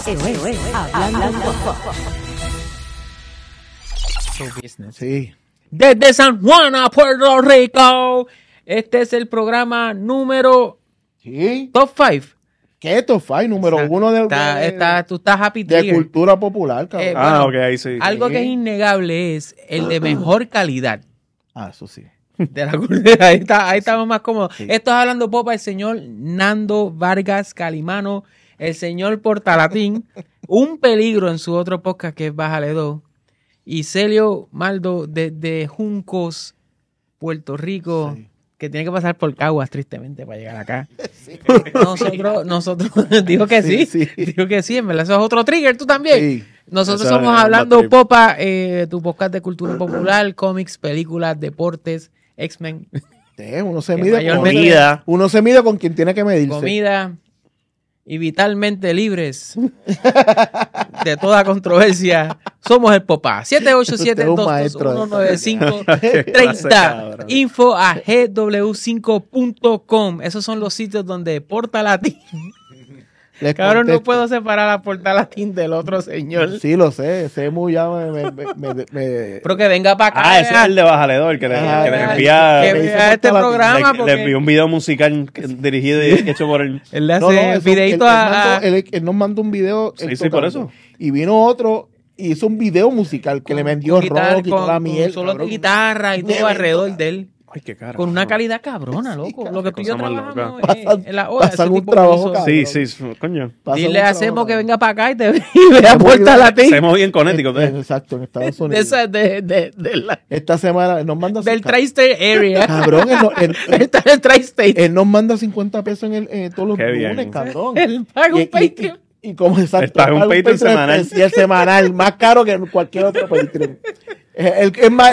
Eso es Hablando Pop. Sí. Desde San Juan a Puerto Rico, este es el programa número Sí. Top 5. ¿Qué Top 5? Número uno Tú estás happy de trigger. cultura popular, cabrón. Bueno, ok, ahí sí. Algo que es innegable es el de mejor calidad. Eso sí. De la cultura. Ahí estamos más cómodos. Sí. Esto es Hablando Popa, el señor Nando Vargas Calimano, el señor Portalatín, un peligro en su otro podcast que es Bájale 2, y Celio Maldo desde Juncos, Puerto Rico, Sí. que tiene que pasar por Caguas tristemente para llegar acá. Sí. Nosotros, digo que sí, digo que sí, en verdad eso es otro trigger, tú también. Sí. Nosotros Eso somos es Hablando un trip. Popa, tu podcast de cultura popular, cómics, películas, deportes, X-Men, Uno se Que mide con comida. Uno se mide con quien tiene que medirse. comida y vitalmente libres de toda controversia. Somos el Popa. 787-221-9530. info@gw5.com. Esos son los sitios donde Portalatín. Les Cabrón, no contesto. puedo separar a Portalatín del otro señor. Sí, lo sé. Sé muy ya me- Pero que venga para acá. Ah, ese es el de Bajaledor, que te Ah, envía. que me hizo vea este Portalatín. programa Le porque envió un video musical dirigido y hecho por él. él le hace No, eso, videito él a... mandó- él nos mandó un video. Sí, él sí, por tocando. eso. Y vino otro y hizo un video musical que le vendió rock y toda la mierda. solo de cabrón. guitarra y todo Evento, alrededor de él. Ay, qué cara. Con una calidad cabrona, loco. cabrón, Lo que tú y yo cosa más trabajamos loca. en la hora. Pasan ese un tipo trabajo, hizo. cabrón. Sí, Dile coño. Pasa un a trabajo, Semo que cabrón. venga para acá y te y vea Portalatín. Se movió en Connecticut. Exacto, en Estados De Unidos. esa, de la, Esta semana nos manda del Tri-State Area. Cabrón, él Está en el Tri-State. nos manda 50 pesos todos los Qué lunes, bien. cabrón. Él paga un Patreon. Y como exacto, Él paga un Patreon semanal. especial semanal, más caro que cualquier otro Patreon. Es más,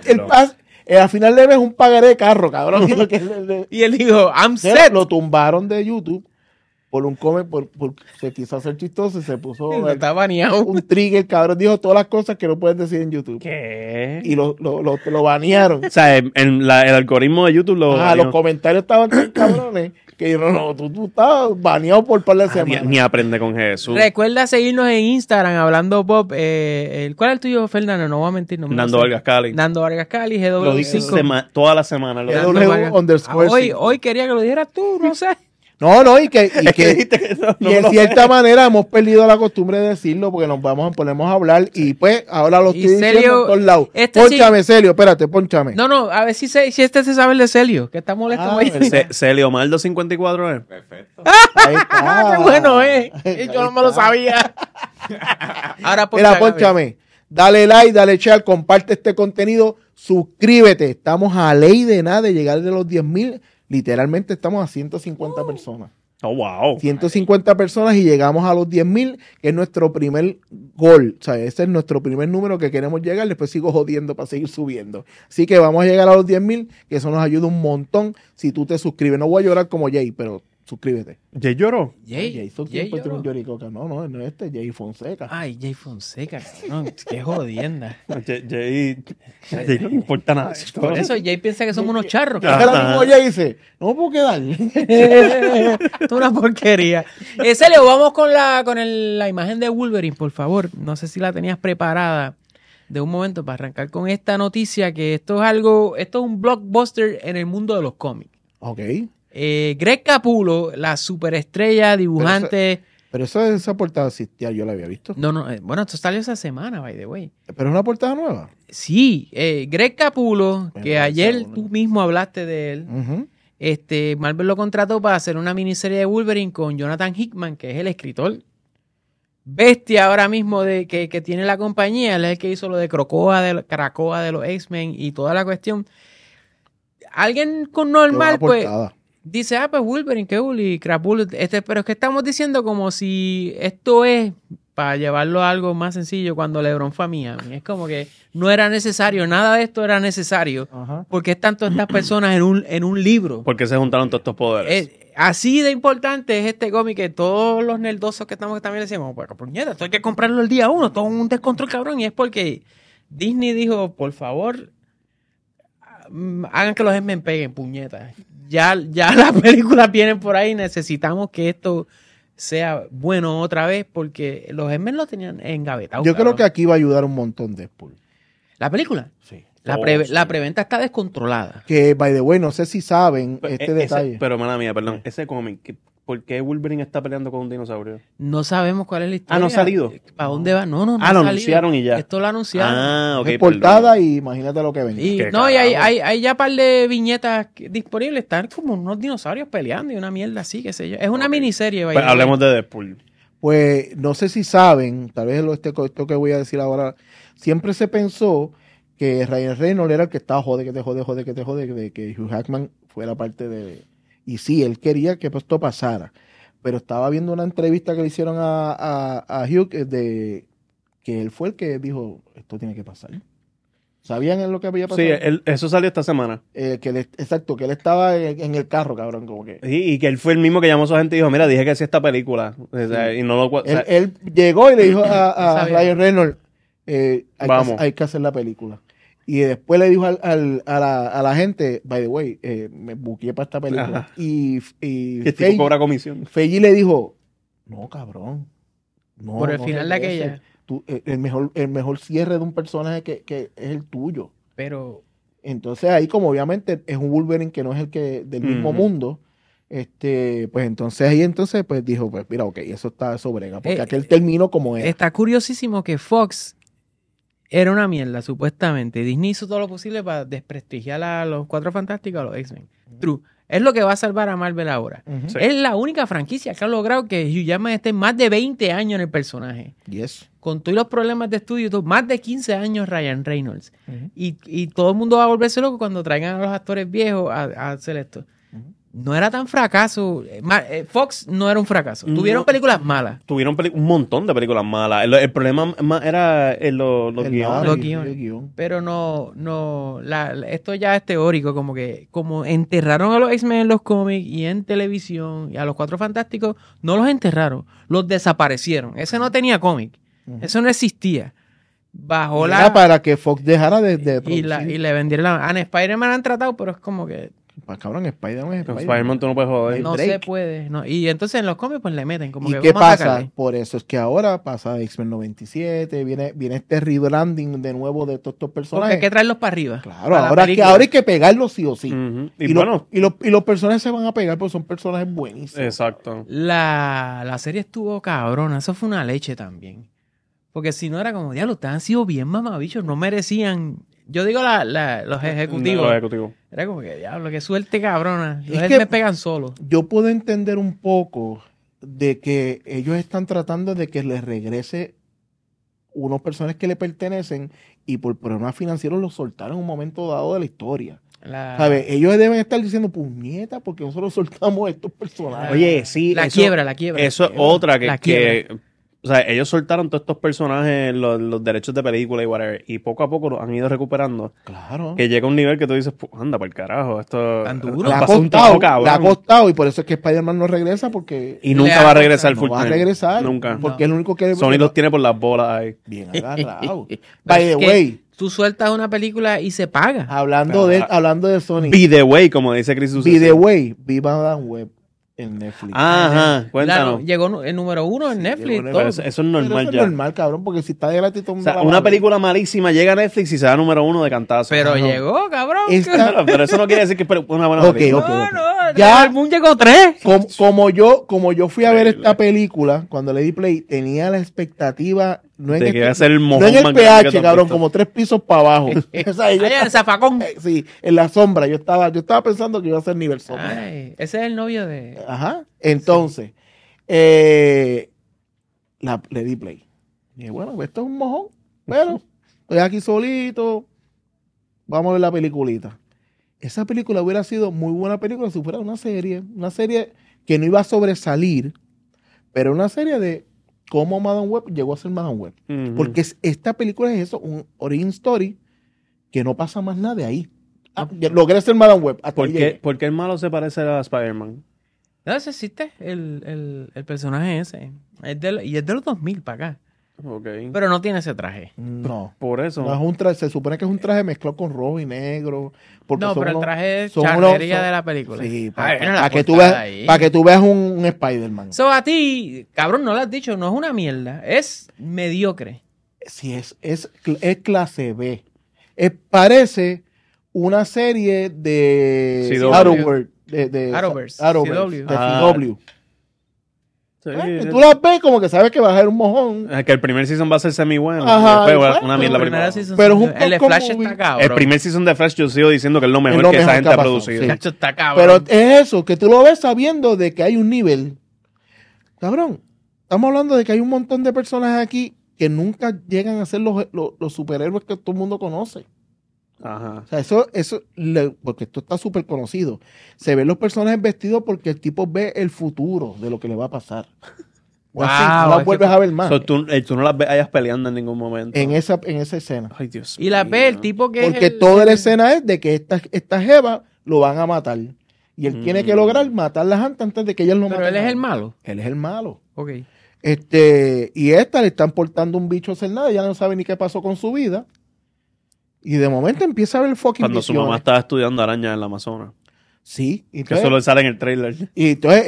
al final le ves un pagaré de carro, cabrón. Y lo que Y él dijo, I'm Mira, set. lo tumbaron de YouTube por un comment, se quiso hacer chistoso y se puso Está baneado. un trigger, cabrón. Dijo todas las cosas que no puedes decir en YouTube. ¿Qué? Y lo banearon. O sea, el algoritmo de YouTube lo. Los comentarios estaban tan cabrones que yo, no, tú estabas baneado por par de ni, semanas. ni aprende con Jesús. Recuerda seguirnos en Instagram, Hablando Pop. ¿Cuál es el tuyo, Fernando? No voy a mentir. No me lo Nando sé. Vargas Cali. Nando Vargas Cali, Lo dije GW5. Toda la semana. Lo Nando W Vargas. underscore Hoy, 5. hoy quería que lo dijeras tú, no sé. No, y que dijiste que eso no y en lo- cierta manera hemos perdido la costumbre de decirlo porque nos ponemos a hablar y pues ahora lo Y estoy diciendo Celio, en todos lados. este Pónchame, Celio, espérate, pónchame. No, a ver si este se sabe el de Celio, que está molesto. Ah, güey. verdad. Celio Maldo 54 es. Ahí está. Ah, qué bueno, Yo Ahí no me lo está. sabía. Ahora Mira, pónchame. Dale like, dale share, comparte este contenido, suscríbete. Estamos a ley de nada de llegar de los 10,000. Literalmente estamos a 150 personas. Oh, wow. 150 personas y llegamos a los 10,000, que es nuestro primer gol. O sea, ese es nuestro primer número que queremos llegar. Después sigo jodiendo para seguir subiendo. Así que vamos a llegar a los 10,000, que eso nos ayuda un montón si tú te suscribes. No voy a llorar como Jay, pero suscríbete. Jay lloró. Jay ¿Quién fue lloró. un lloricoca? No es este, Jay Fonseca. Ay, Jay Fonseca, cabrón. Qué jodienda. Jay no le importa nada. Por eso Jay piensa que somos unos charros. Es que ahora mismo Jay dice, no me puedo quedar. Esto es una porquería. Celio, vamos con la imagen de Wolverine, por favor. No sé si la tenías preparada de un momento para arrancar con esta noticia, que esto es un blockbuster en el mundo de los cómics. Ok. Greg Capullo, la superestrella, dibujante... Pero esa portada existía, yo la había visto. No, bueno, esto salió esa semana, by the way. Pero es una portada nueva. Sí, Greg Capullo, que Bueno, ayer esa, tú mismo hablaste de él, Ujú. Marvel lo contrató para hacer una miniserie de Wolverine con Jonathan Hickman, que es el escritor bestia ahora mismo que tiene la compañía. Él es el que hizo lo de Krakoa de los X-Men y toda la cuestión. Alguien con normal, Qué buena pues, portada. dice, pues Wolverine, qué cool, y Crapullo, pero es que estamos diciendo como si esto es para llevarlo a algo más sencillo cuando LeBron fue a Miami. Es como que no era necesario, nada de esto era necesario, Ajá. porque están todas estas personas en un libro. ¿Por qué se juntaron todos estos poderes? Así de importante es este cómic que todos los nerdosos que estamos también decimos, pues puñeta, esto hay que comprarlo el día 1, todo un descontrol cabrón, y es porque Disney dijo, por favor, hagan que los X-Men peguen, puñetas. Ya las películas vienen por ahí, necesitamos que esto sea bueno otra vez, porque los X-Men lo tenían engavetados. Yo creo cabrón. que aquí va a ayudar un montón Deadpool. La película, Sí. la preventa está descontrolada. Que, by the way, no sé si saben este detalle. Pero, mala mía, perdón. Ese cómic, ¿por qué Wolverine está peleando con un dinosaurio? No sabemos cuál es la historia. ¿no ha salido? ¿Para dónde va? No Lo ha salido. anunciaron y ya. Esto lo anunciaron. Ah, ok. Es portada y imagínate lo que ven. Y Qué no, y carajo. hay ya un par de viñetas disponibles. Están como unos dinosaurios peleando y una mierda así, qué sé yo. Es una Ok. miniserie. by Pues the way. hablemos de Deadpool. Pues no sé si saben, tal vez esto que voy a decir ahora, siempre se pensó que Ryan Reynolds era el que estaba jode, que te jode, de que Hugh Jackman fuera parte de... Y sí, él quería que esto pasara, pero estaba viendo una entrevista que le hicieron a Hugh de que él fue el que dijo, esto tiene que pasar. ¿Sabían en lo que había pasado? Sí, eso salió esta semana. Exacto, que él estaba en el carro, cabrón, como que... Y que él fue el mismo que llamó a su gente y dijo, mira, dije que hacía esta película. O sea, y no lo... o sea, Él llegó y le dijo a sabía. Ryan Reynolds, Vamos. hay que hacer la película. Y después le dijo a la gente, by the way, me buqueé para esta película. Ajá. Y que el tipo cobra comisión. Feiji le dijo, no, cabrón. No, Por el no final de regreses. aquella. El mejor cierre de un personaje que es el tuyo. Pero Entonces ahí como obviamente es un Wolverine que no es el que del mismo Ujú. mundo, pues entonces pues dijo, pues mira, ok, eso está sobrega, porque Eh, aquel terminó como era. está curiosísimo que Fox era una mierda, supuestamente. Disney hizo todo lo posible para desprestigiar a los Cuatro Fantásticos, a los X-Men. True. Es lo que va a salvar a Marvel ahora. Ujú. Sí. Es la única franquicia que ha logrado que Hugh Jackman esté más de 20 años en el personaje. Yes. Con todos los problemas de estudio, y todo, más de 15 años Ryan Reynolds. Ujú. Y todo el mundo va a volverse loco cuando traigan a los actores viejos a hacer esto. Ujú. No era tan fracaso. Fox no era un fracaso. Tuvieron No. películas malas. Tuvieron un montón de películas malas. El problema más era los El guiones. Los guion, guiones. el guion. Pero esto ya es teórico, como enterraron a los X-Men en los cómics y en televisión, y a los Cuatro Fantásticos, no los enterraron, los desaparecieron. Ese no tenía cómic, Ujú. eso no existía. Bajó Era para que Fox dejara de y producir. le vendieron la... En Spider-Man han tratado, pero es como que Pa' cabrón, Spider-Man es Con Spider-Man. Spider-Man tú no puedes joder. no Drake. se puede. No. Y entonces en los cómics pues le meten como ¿Y que qué vamos a pasa? sacarle. Por eso es que ahora pasa X-Men 97, viene este rebranding de nuevo de todos estos Porque personajes. hay que traerlos para arriba. Claro, para la ahora película. hay que pegarlos sí o sí. Ujú. Y, Y bueno, los personajes se van a pegar porque son personajes buenísimos. exacto. La serie estuvo cabrona, eso fue una leche también. Porque si no era como, diablo, ustedes han sido bien mamabichos, no merecían. Yo digo los ejecutivos. Los ejecutivos. Era como que, diablo, qué suerte cabrona. Los Es me que- pegan solos. Yo puedo entender un poco de que ellos están tratando de que les regrese unos personajes que le pertenecen y por problemas financieros los soltaron en un momento dado de la historia. ¿Sabes? Ellos deben estar diciendo, puñeta, porque nosotros soltamos a estos personajes. Oye, sí. La eso- quiebra. Eso es otra La que quiebra. o sea, ellos soltaron todos estos personajes, los derechos de película y whatever, y poco a poco los han ido recuperando. Claro. Que llega un nivel que tú dices, anda, por el carajo, esto Tan duro. esto Le ha pasó un trabajo costado, le ha cabrón. costado, y por eso es que Spider-Man no regresa, porque Y nunca Le va a ha regresar costado. full no va a time. regresar. Nunca. Porque es el único que... Sony los tiene por las bolas ahí. Bien agarrado. Pero By the es que way, tú sueltas una película y se paga. hablando de Sony, Be the way, como dice Chris By the way, vi Madame Web en Netflix. Ajá, cuéntanos. Llegó el número 1 en Netflix. llegó en todo. Pero eso es Pero normal eso es ya. normal, cabrón, porque si está de gratis todo el O mundo sea, la una va a ver. película malísima llega a Netflix y se da número 1 de cantazo. Pero Ajá. llegó, cabrón. Esta- Pero eso no quiere decir que es una buena Ok, película. ok. No, Ya- el Moon llegó 3. como yo fui a ver esta película, cuando le di play, tenía la expectativa, no en, De que iba a ser el no mojón en el más grande que PH, tú has cabrón, visto. como 3 pisos para abajo. O sea, yo Allá en el zafacón. sí, en la sombra, yo estaba pensando que iba a ser nivel sombra. Ay, ese es el novio de... Ajá. Entonces, le di play. Y dije, bueno, pues esto es un mojón, pero estoy aquí solito, vamos a ver la peliculita. Esa película hubiera sido muy buena película si fuera una serie que no iba a sobresalir, pero una serie de cómo Madame Web llegó a ser Madame Web. Ujú. Porque esta película es eso, un origin story que no pasa más nada de ahí. Ya logré ser Madame Web. hasta ¿Por ahí qué, llegué. por qué el malo se parece a Spider-Man? No, ese existe, el personaje ese. Y es de los 2000 para acá. Ok. Pero no tiene ese traje. No. Por eso. No es un traje, se supone que es un traje mezclado con rojo y negro. Porque No, son pero el unos- traje es son charrería unos- de la película. Sí, Ay, mira la para que tú portada veas, ahí. para que tú veas un Spider-Man. So, a ti, cabrón, no lo has dicho, no es una mierda, es mediocre. Sí, es clase B. Parece una serie de CW. Arrowverse. De Arrowverse, Arrowverse, CW. de Ah. CW. Sí, Tú las ves como que sabes que va a ser un mojón. es que el primer season va a ser semi bueno. Ajá, Y después bueno, una mierda La primera primero. season Pero son- es un el de poco Flash movie. está cabrón. El primer season de Flash yo sigo diciendo que es lo mejor lo que mejor esa gente que ha ha pasado, producido. sí. Chacho, está Pero cabrón. es eso, que tú lo ves sabiendo de que hay un nivel. Cabrón, estamos hablando de que hay un montón de personas aquí que nunca llegan a ser los superhéroes que todo el mundo conoce. Ajá. O sea, porque esto está súper conocido. Se ven los personajes vestidos porque el tipo ve el futuro de lo que le va a pasar. O así, Wow, no es las que vuelves a ver más So, tú no las hayas peleando en ningún momento. en esa escena. Ay, Dios Y la mío. ve el tipo que Porque es el- toda la escena es de que esta jeva lo van a matar. Y él tiene que lograr matarlas antes de que ellas lo maten. Pero él es a el malo. Él es el malo. Ok. Y esta le están portando un bicho a hacer nada, ya no sabe ni qué pasó con su vida. Y de momento empieza a ver fucking Cuando su visiones. mamá estaba estudiando arañas en la Amazonas. Sí. Y Que entonces, solo sale en el trailer. y entonces,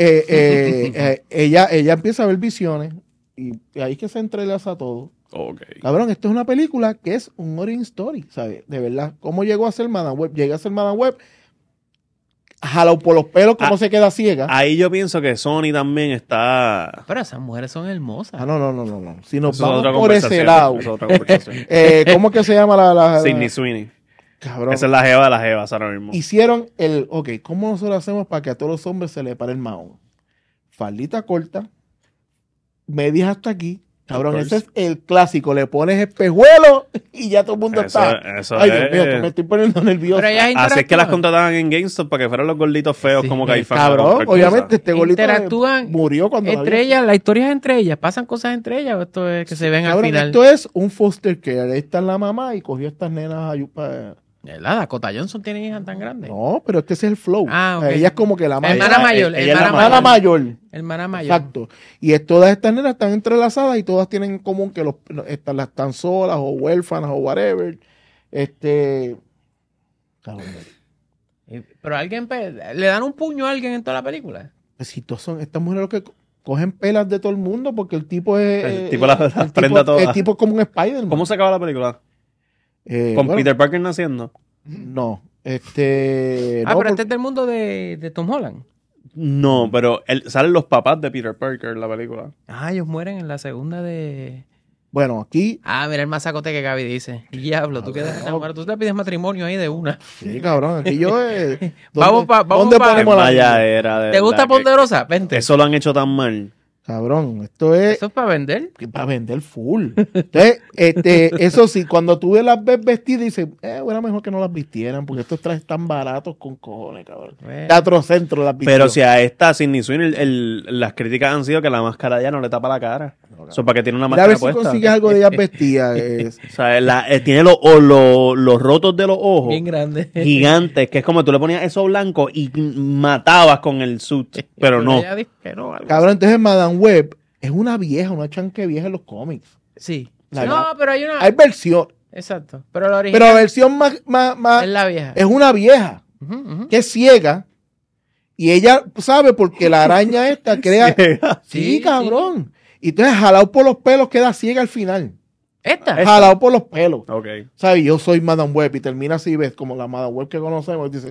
ella empieza a ver visiones. Y ahí es que se entrelaza todo. Ok. Cabrón, esto es una película que es un origin story, ¿sabes? De verdad. ¿Cómo llegó a ser Madame Web? Llega a ser Madame Web, jalado por los pelos, cómo se queda ciega. Ahí yo pienso que Sony también está... Pero esas mujeres son hermosas. No. Si nos Eso es vamos otra por ese conversación. lado. Eso es otra conversación. ¿Cómo que se llama la Sydney Sweeney. Cabrón. Esa es la jeva de las jevas ahora mismo. Hicieron ¿cómo nosotros hacemos para que a todos los hombres se le pare el mahón? Faldita corta, medias hasta aquí. Cabrón, Of ese course. es el clásico. Le pones espejuelo y ya todo el mundo Eso- está. eso Ay, es- Dios mío, que me estoy poniendo nervioso. Pero ellas Así es que las interactúan. contrataban en GameStop para que fueran los gorditos feos Sí, como Caifán. Cabrón, obviamente este golito Interactúan murió cuando la entre vio. ellas, la historia es entre ellas. ¿Pasan cosas entre ellas o esto es que se ven al Cabrón, final? esto es un foster care. Ahí está la mamá y cogió a estas nenas ¿Verdad? Dakota Johnson tiene hijas tan grandes. No, pero es que ese es el flow. Ah, ok. Ella es como que la mayor. Hermana mayor, ella es la Hermana mayor. Hermana mayor. Exacto. Y todas estas nenas están entrelazadas y todas tienen en común que las están solas o huérfanas o whatever. Cabrón, Pero alguien le dan un puño a alguien en toda la película. si todas son estas mujeres lo que cogen pelas de todo el mundo porque el tipo es El tipo las prende a todas. el tipo es como un Spider-Man. ¿Cómo se acaba la película? ¿Con Bueno, Peter Parker naciendo? No. no, Pero porque- este es del mundo de Tom Holland. No, pero salen los papás de Peter Parker en la película. Ah, ellos mueren en la segunda de... bueno, aquí Ah, mira el masacote que Gaby dice. Diablo, tú quedas enamorado. Tú te pides matrimonio ahí de una. sí, cabrón, aquí yo Vamos ¿dónde pa- ponemos la Vaya era. de ¿Te gusta verdad que- Ponderosa? Vente. Eso lo han hecho tan mal. Cabrón, esto es Eso es para vender. para vender full. Entonces, eso sí, cuando tú las ves vestidas, dices, era mejor que no las vistieran, porque estos trajes están baratos con cojones, cabrón. Bueno. Teatro Centro las vistió. Pero si a esta Sydney Sweeney las críticas han sido que la máscara ya no le tapa la cara. Eso para que tiene una Mira a máscara ver si puesta. consigues algo de ellas vestidas. O sea, tiene los rotos de los ojos Bien grande. gigantes, que es como tú le ponías eso blanco y matabas con el suit, pero no. ella dijo que no, algo Cabrón, entonces Madame Web es una vieja, una chanque vieja en los cómics. así. Sí. La- No, pero hay una... Hay versión, Exacto. Pero la pero original la versión más es la vieja. es una vieja Ujú, ujú. que es ciega y ella sabe porque la araña esta crea... Sí, Sí, cabrón. Y entonces jalado por los pelos queda ciega al final. ¿Esta? Jalado por los pelos. Ok. ¿Sabes? Yo soy Madame Web y termina así, ves, como la Madame Web que conocemos. Dice,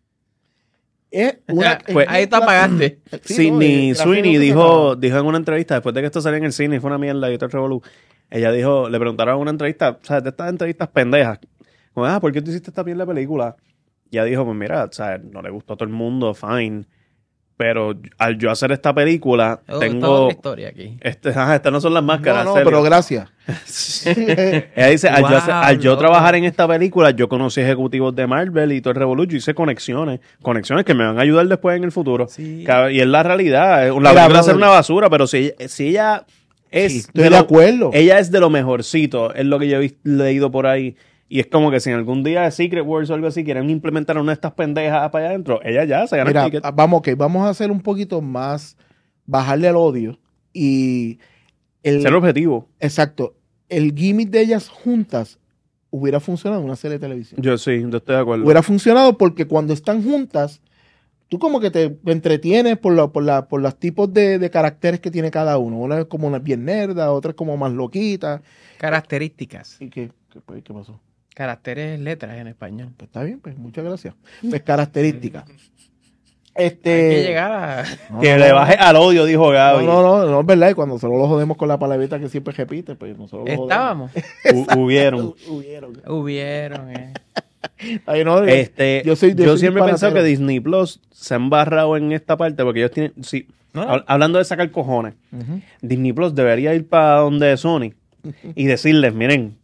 es una... Pues, ahí tú apagaste. Sí, Sydney no, Sweeney gráfico que se dijo en una entrevista, después de que esto salió en el cine y fue una mierda y todo el revolú, ella dijo, le preguntaron en una entrevista, o sea, de estas entrevistas pendejas, como, ¿por qué tú hiciste esta mierda de película? Y ella dijo, pues mira, o sea, no le gustó a todo el mundo, fine, pero al yo hacer esta película, Oh, tengo... toda otra historia aquí. Estas no son las máscaras, No, serio. pero gracias. Ella dice, al yo loco. trabajar en esta película, yo conocí ejecutivos de Marvel y todo el revolú, yo hice conexiones que me van a ayudar después en el futuro. Sí. Y es la realidad, la Mira, película va a brother. ser una basura, pero si ella es Sí, estoy de acuerdo. ella es de lo mejorcito, es lo que yo he leído por ahí. Y es como que si en algún día de Secret Wars o algo así quieren implementar una de estas pendejas para allá adentro, ella ya se gana Mira, el ticket. vamos a hacer un poquito más, bajarle el odio y Ser el objetivo. Exacto. El gimmick de ellas juntas hubiera funcionado en una serie de televisión. Yo estoy de acuerdo. Hubiera funcionado porque cuando están juntas, tú como que te entretienes por los tipos de caracteres que tiene cada uno. Una es como una bien nerda, otra es como más loquita. Características. ¿Y qué pasó? Caracteres, letras en español. Pues está bien, pues muchas gracias. Pues características. Hay que llegar a... Que le baje al odio, dijo Gaby. No, es verdad. Y cuando solo lo jodemos con la palabrita que siempre repite, pues nosotros lo Estábamos. Hubieron. Hubieron. Ay, no, Yo soy siempre he pensado disparatero. que Disney Plus se ha embarrado en esta parte porque ellos tienen... Sí, hablando de sacar cojones, Ujú. Disney Plus debería ir para donde Sony y decirles, miren,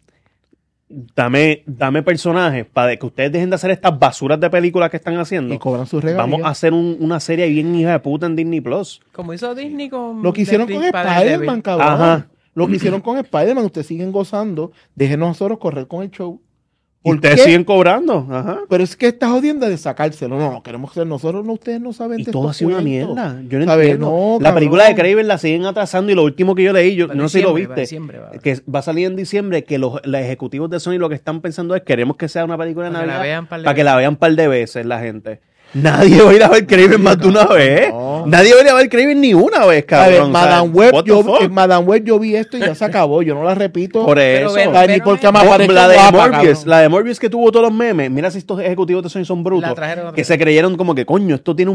dame personajes para que ustedes dejen de hacer estas basuras de películas que están haciendo. Y cobran sus regalías. Vamos a hacer una serie bien hija de puta en Disney Plus. Como hizo Disney con... Lo que hicieron con Netflix para Spider-Man, Daredevil. cabrón. Ajá. Lo que hicieron con Spider-Man, ustedes siguen gozando. Déjenos nosotros correr con el show. Y ¿Por ustedes qué? siguen cobrando. Ajá. Pero es que esta jodienda de sacárselo. No, queremos ser nosotros. No, ustedes no saben Y de todo ha estos sido una cuentos. mierda. Yo no ¿Sabes? entiendo. No, La cabrón. película de Kraven la siguen atrasando y lo último que yo leí, yo Para no sé si lo diciembre, para viste, diciembre, va. que va a salir en diciembre, que los ejecutivos de Sony lo que están pensando es queremos que sea una película de Para que la Navidad vean par de para que veces. la vean un par de veces la gente. Nadie va a ir a ver Kraven más de una vez. No. Nadie va a ir a ver Kraven ni una vez, ¿Sabes? cabrón. Madame ¿Sabes? Web, What the fuck? en Madame Web yo vi esto y ya se acabó. Yo no la repito. Por Pero eso. ven- Ay, ni porque me aparezca La de guapa, Morbius, cabrón. la de Morbius que tuvo todos los memes. Mira si estos ejecutivos de Sony son brutos. La trajeron otra Que vez. se creyeron como que, coño,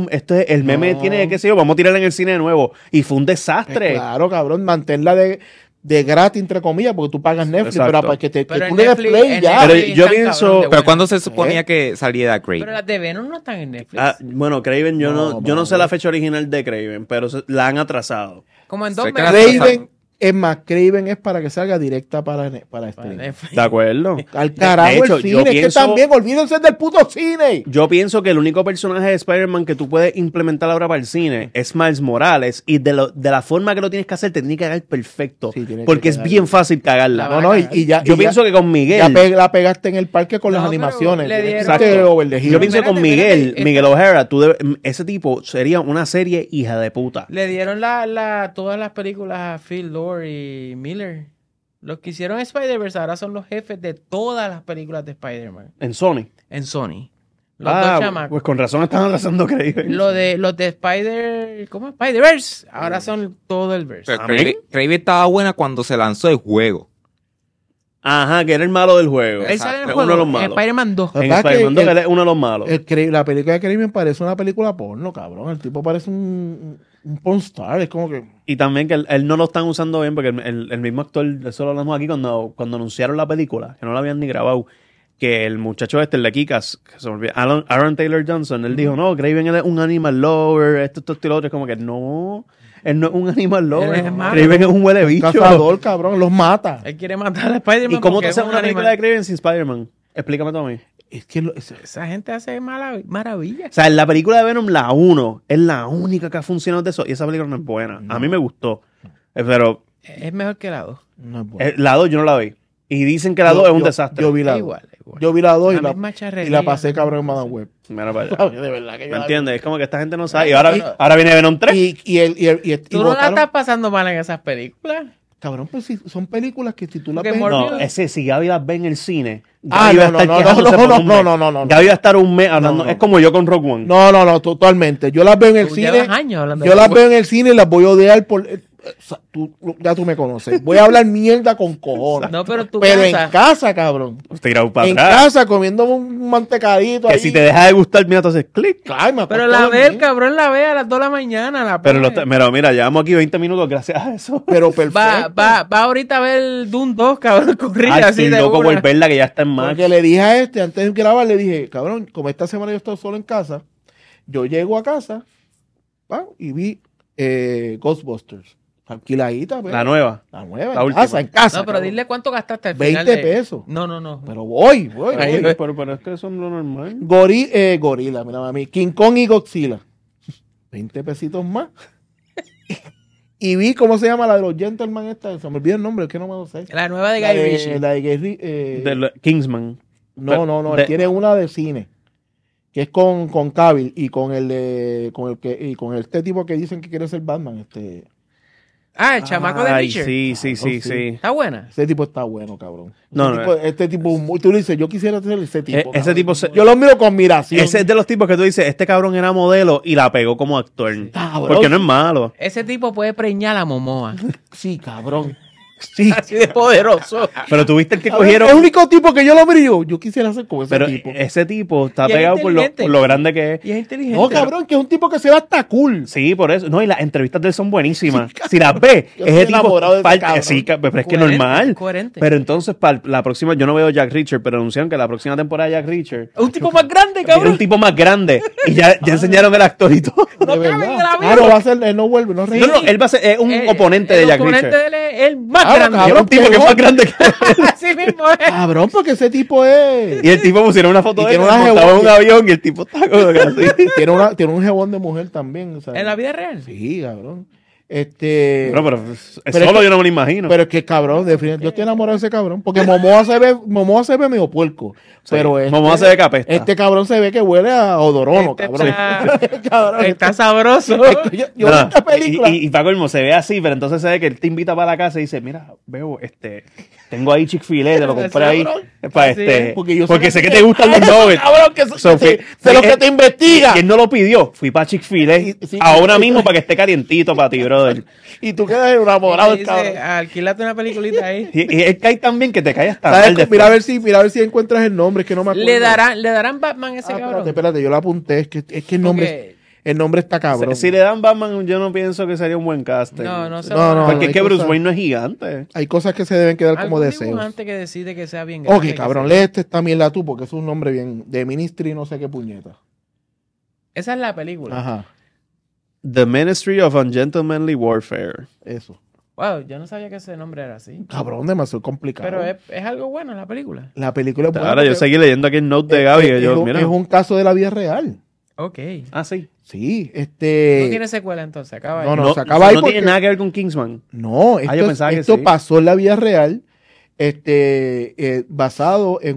el meme No. tiene, qué sé yo, vamos a tirarla en el cine de nuevo. Y fue un desastre. Claro, cabrón. Manténla de gratis, entre comillas, porque tú pagas Netflix. Exacto. Pero para que Pero tú en le des Netflix- play en ya. Pero Netflix yo están pienso- cabrón de Pero buenas. ¿cuándo se suponía que saliera Pero Kraven? las de Venom no están en Netflix. Bueno, Kraven, yo No, no sé la fecha original de Kraven, pero la han atrasado. Como en 2 Sé que meses. Craven, es más, Craven es para que salga directa para streaming. Netflix. ¿De acuerdo? Al carajo De hecho, el cine, es que también olvídense del puto cine. Yo pienso que el único personaje de Spider-Man que tú puedes implementar ahora para el cine es Miles Morales y de la forma que lo tienes que hacer te tiene que quedar perfecto Sí, tiene que porque es quedar. bien fácil cagarla. La No, no, y ya. Yo y pienso ya, que con ya Miguel, la pegaste en el parque con No, las pero animaciones. le Tienes dieron- que irte over the hill. yo pienso que con Espérate, Miguel espérate. O'Hara, ese tipo sería una serie hija de puta. Le dieron todas las películas a Phil Lord y Miller. Los que hicieron Spider-Verse ahora son los jefes de todas las películas de Spider-Man En Sony. en Sony. Los dos chamacos. Pues con razón están atrasando Kraven. Los de ¿cómo es? Spider-Verse. Ahora son todo el verse. Pero ¿A mí? Kraven estaba buena cuando se lanzó el juego. Ajá, que era el malo del juego. Él sale en el Es uno de juego, los en malos. Spider-Man 2. Lo que En pasa es que Spider-Man 2 el- él es uno de los malos. La película de Craven parece una película porno, cabrón. El tipo parece un porn star. Es como que. Y también que él no lo están usando bien porque el mismo actor, eso lo hablamos aquí cuando anunciaron la película, que no la habían ni grabado, que el muchacho el de Kikas, que se me olvidó, Aaron Taylor Johnson, él dijo, no, Kraven es un animal lover, esto y lo otro. Es como que no, él no es un animal lover. Él es malo. Kraven es un huele bicho. Cazador, cabrón. Los mata. Él quiere matar a Spider-Man. ¿Y cómo porque te es haces un una película de animal. Kraven sin Spider-Man? Explícame tú a mí. Es que Esa gente hace maravillas. O sea, la película de Venom, la 1, es la única que ha funcionado de eso. Y esa película no es buena. A mí me gustó. Pero Es mejor que la 2. no es bueno. la 2 yo no la vi. Y dicen que la 2 es un desastre. Yo vi la 2. Igual. Yo vi la 2 La y la, misma charrería. y la pasé cabrón en Madame Web. Mira para allá. De verdad que yo ¿Me la- entiendes? Es como que esta gente no sabe. Y ahora viene Venom 3. Y Tú no la botaron- estás pasando mal en esas películas. Cabrón, pues si son películas que si tú las Porque ves. Morbius- No, ese si Gaby las ve en el cine. Ah, Gaby va a no, estar no, quejándose no, por no, un no, mes. no, no, no. Gaby va a estar un mes hablando. No, no. Es como yo con Rogue One. No, totalmente. Yo las veo en el Tú cine. llevas años hablando Yo de las eso. veo en el cine y las voy a odiar por. Ya tú me conoces. Voy a hablar mierda con cojones. No, pero tú Pero en casa. casa, cabrón. Tirado para En atrás. casa comiendo un mantecadito. Que ahí. si te deja de gustar, mira, entonces clic. Ay, me Pero acuesto la a ve, el dormir. cabrón la ve a las 2 de la mañana. La Pero, pone. mira, llevamos aquí 20 minutos gracias a eso. Pero perfecto. Va ahorita a ver el Doom 2, cabrón, corrida Ay, así estoy de loco una. por verla que ya está en Max. Porque le dije a antes de grabar, le dije, cabrón, como esta semana yo estoy solo en casa, yo llego a casa y vi Ghostbusters. Alquiladita, pues. La nueva. La nueva. La en última. casa, en casa. No, pero cabrón. dile cuánto gastaste al 20 final. de- pesos. No. Pero voy. Ay, pero es que eso no es lo normal. Gorila, mira a mí. King Kong y Godzilla. 20 pesitos más. Y vi, ¿cómo se llama la de los Gentleman esta? Se me olvidó el nombre, es que no me lo sé. La nueva de La Guy Ritchie. de, la de Kingsman. No, de- él tiene una de cine. Que es con Cavill y con el de. Con el que, y con este tipo que dicen que quiere ser Batman. Ah, el chamaco de Ay, Richard. sí. sí. Está buena. Ese tipo está bueno, cabrón. No, Este tipo, tú le dices, yo quisiera ser ese tipo. Ese cabrón. tipo Yo lo miro con admiración. Ese es de los tipos que tú dices, este cabrón era modelo y la pegó como actor. Cabrón. Porque no es malo. Ese tipo puede preñar a Momoa. Sí, cabrón. Sí. Así de poderoso. Pero tuviste el que Cabrón, cogieron. es el único tipo que yo lo miro y yo quisiera ser como ese Pero tipo. ese tipo está Y es pegado por inteligente. lo grande que es. Y es inteligente. No, cabrón, que es un tipo que se ve hasta cool. Sí, por eso. No, y las entrevistas de él son buenísimas. Si las ves, Yo ese estoy tipo. enamorado de ese cabrón. Sí, pero es que Coherente, normal. coherente. Pero entonces, para la próxima, yo no veo Jack Reacher, pero anunciaron que la próxima temporada de Jack Reacher Un tipo más grande, era un cabrón. tipo más grande. Y ya enseñaron el actor y todo. De cabe verdad. en la vida. Claro, va a ser, él no vuelve, no No, regresa. no, él va a ser es un oponente de el Jack oponente Reacher. de él es el más Claro, grande. Es cabrón, un tipo que es pegó. más grande que Así mismo es. Cabrón, porque ese tipo es. Y el tipo pusieron una foto Y de él tiene una montado en un jebón. avión y el tipo está como que así. Tiene un jebón de mujer también. O sea, En la vida real. Sí, cabrón. Pero Pero solo es que- yo no me lo imagino. Pero es que cabrón, definitivamente, yo estoy enamorado de ese cabrón. Porque Momoa se ve medio puerco. Pero Momoa se ve capesta. Este cabrón se ve que huele a odorono, Este cabrón. está- Cabrón, Está sabroso. es que yo vi No, esta película. y para colmo se ve así, pero entonces se ve que él te invita para la casa y dice, mira, veo, tengo ahí Chick-fil-A, te lo compré ahí Cabrón. para Así es. Porque sé que te gustan los nuggets. Cabrón, que eso, So, de fui- lo que te investiga. Y él no lo pidió, fui para Chick-fil-A Sí. ahora mismo para que esté calientito para ti, brother. Y tú quedas enamorado del Dice, cabrón. alquilate una peliculita ahí. Y él cae tan bien que te cae hasta ¿Sabes? mal después. Mira a ver si encuentras el nombre, es que no me acuerdo. Le darán Batman a ese cabrón. Espérate, yo lo apunté, es que el nombre, Porque- el nombre está cabrón. Si le dan Batman, yo no pienso que sería un buen casting. No se No, va a- no, Porque hay es que Bruce cosas- Wayne no es gigante. Hay cosas que se deben quedar como Algún deseos. dibujante que decide que sea bien grande. Ok, que cabrón, sea- lee esta mierda tú, porque es un nombre bien de Ministry, no sé qué puñeta. Esa es la película. Ajá, The Ministry of Ungentlemanly Warfare. eso. Wow, yo no sabía que ese nombre era así. Cabrón, demasiado complicado. Pero es algo bueno la película. La película es buena Ahora yo porque seguí leyendo aquí el note de Gaby. es, Que yo, un- mira. es un caso de la vida real. Ok. Ah, sí. Sí, No tiene secuela entonces, acaba ahí. no, se acaba no ahí tiene porque- nada que ver con Kingsman. No, yo esto, pensaba que esto sí. pasó en la vida real, basado en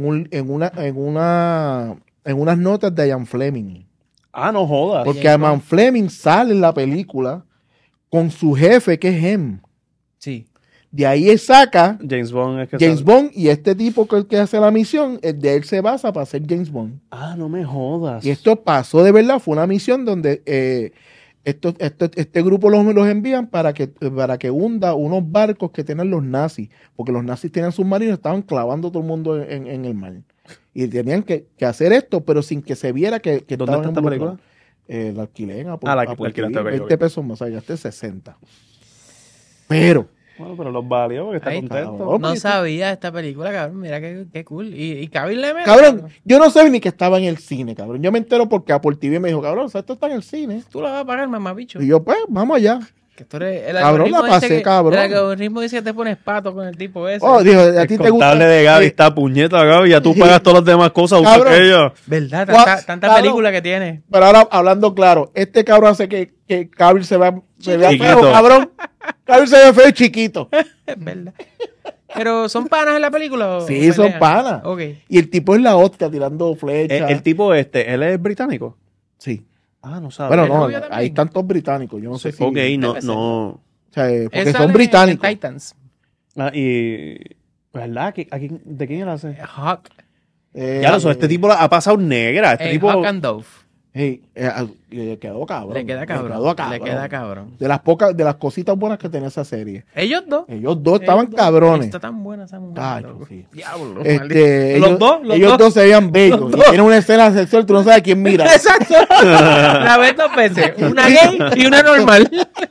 unas notas de Ian Fleming. Ah, no jodas. Porque James Ian Bond. Fleming sale en la película con su jefe, que es Hem. Sí. De ahí él saca James Bond es que James sale. Bond, y este tipo que hace la misión, de él se basa para hacer James Bond. Ah, no me jodas. Y esto pasó de verdad, fue una misión donde este grupo los envían para que hunda unos barcos que tienen los nazis, porque los nazis tenían submarinos, estaban clavando a todo el mundo en el mar. Y tenían que hacer esto, pero sin que se viera que ¿Dónde está esta involucrados. película? La alquilé en Ah, la Apple alquilaste, TV, ok, 20 ok. pesos más, o sea, gasté 60. Pero, Bueno, pero los valió porque está Ay, contento. cabrón. No sabía esta película, cabrón. Mira qué cool. Y Cavill le mete, cabrón, yo no sabía ni que estaba en el cine, cabrón. Yo me entero porque Apple TV me dijo, cabrón, o sea, esto está en el cine. Tú la vas a pagar, mamá bicho. Y yo, pues, vamos allá. Que tú eres, el Cabrón, algoritmo la pasé, dice que- cabrón. El algoritmo dice que te pones pato con el tipo ese. Oh, dijo, a El ti te gusta. contable de Gaby está puñeta, Gaby. Ya tú pagas todas las demás cosas. Usa Cabrón. aquello. ¿Verdad? What? Tanta Cabrón. película que tiene. Pero ahora, hablando claro, este cabrón hace que Cavill se vea Chiquito. feo, cabrón. Cavill se ve feo y chiquito. Es verdad. Pero ¿son panas en la película? ¿o Sí, son pelean? panas. Ok. Y el tipo es la hostia tirando flechas. El tipo él es británico. Sí. Ah, no sabe. Bueno, ¿El no, rubio también? hay tantos británicos. Yo no sé si. Ok, no, Debe ser. no. O sea, Él porque sale son británicos. en Titans. Ah, y. ¿Verdad? ¿De quién él hace? Hawk. Ya lo sé, este tipo ha pasado negra. Este En tipo. Hawk and Dove. Hey, le quedó cabrón. Le queda cabrón. Le Le queda cabrón. De las cositas buenas que tenía esa serie. Ellos dos. Ellos dos estaban Ellos dos. cabrones. Está tan buena esa mujer. Ay, loco. sí. Diablo, maldito. Ellos, Los ellos dos se veían bellos. Los Y dos. tienen una escena sexual, tú no sabes a quién mira. Exacto. La ves dos veces. Una gay y una normal.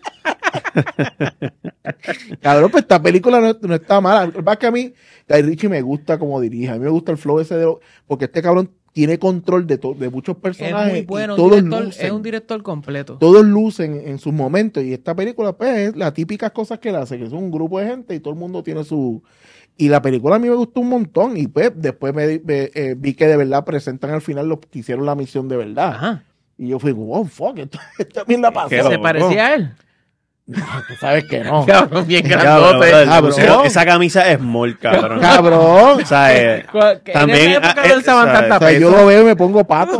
Cabrón, pues esta película no está mala. Lo que pasa es que a mí, Guy Ritchie me gusta como dirige. A mí me gusta el flow ese porque este cabrón tiene control de muchos Es personajes. muy bueno. Y todos Es lucen. un director completo. Todos lucen en sus momentos. Y esta película, pues, es las típicas cosas que él hace, que es un grupo de gente y todo el mundo tiene su. Y la película a mí me gustó un montón. Y pues, después vi que de verdad presentan al final los que hicieron la misión de verdad. Ajá. Y yo fui, wow, fuck, esto también la pasó. Qué Se loco. parecía a él. Tú sabes que no. Cabrón, bien Ya, grandote. brother, le Cabrón. pusieron- esa camisa es small, cabrón. Cabrón. O sea, también, En esa época ah, no usaban ¿sabes? tanta O sea, yo pesa. lo veo y me pongo pato.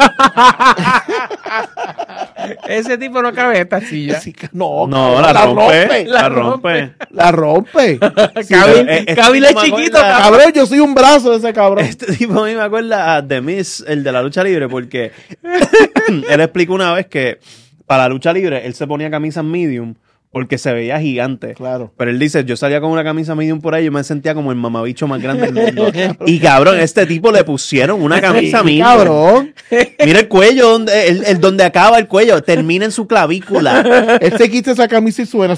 Ese tipo no cabe en esta silla. Así que no, No, cabrón, la rompe. la La rompe. rompe. La rompe. Cabil es tipo me chiquito, acuerda- cabrón. Cabrón, yo soy un brazo de ese cabrón. Este tipo a mí me acuerda de Miss, el de la lucha libre, porque él explicó una vez que para la lucha libre él se ponía camisas medium porque se veía gigante. Claro. Pero él dice, yo salía con una camisa medium por ahí y yo me sentía como el mamabicho más grande del mundo. Y cabrón, a este tipo le pusieron una camisa medium. Cabrón. Mira el cuello, el donde acaba el cuello, termina en su clavícula. Él se quita esa camisa y suena.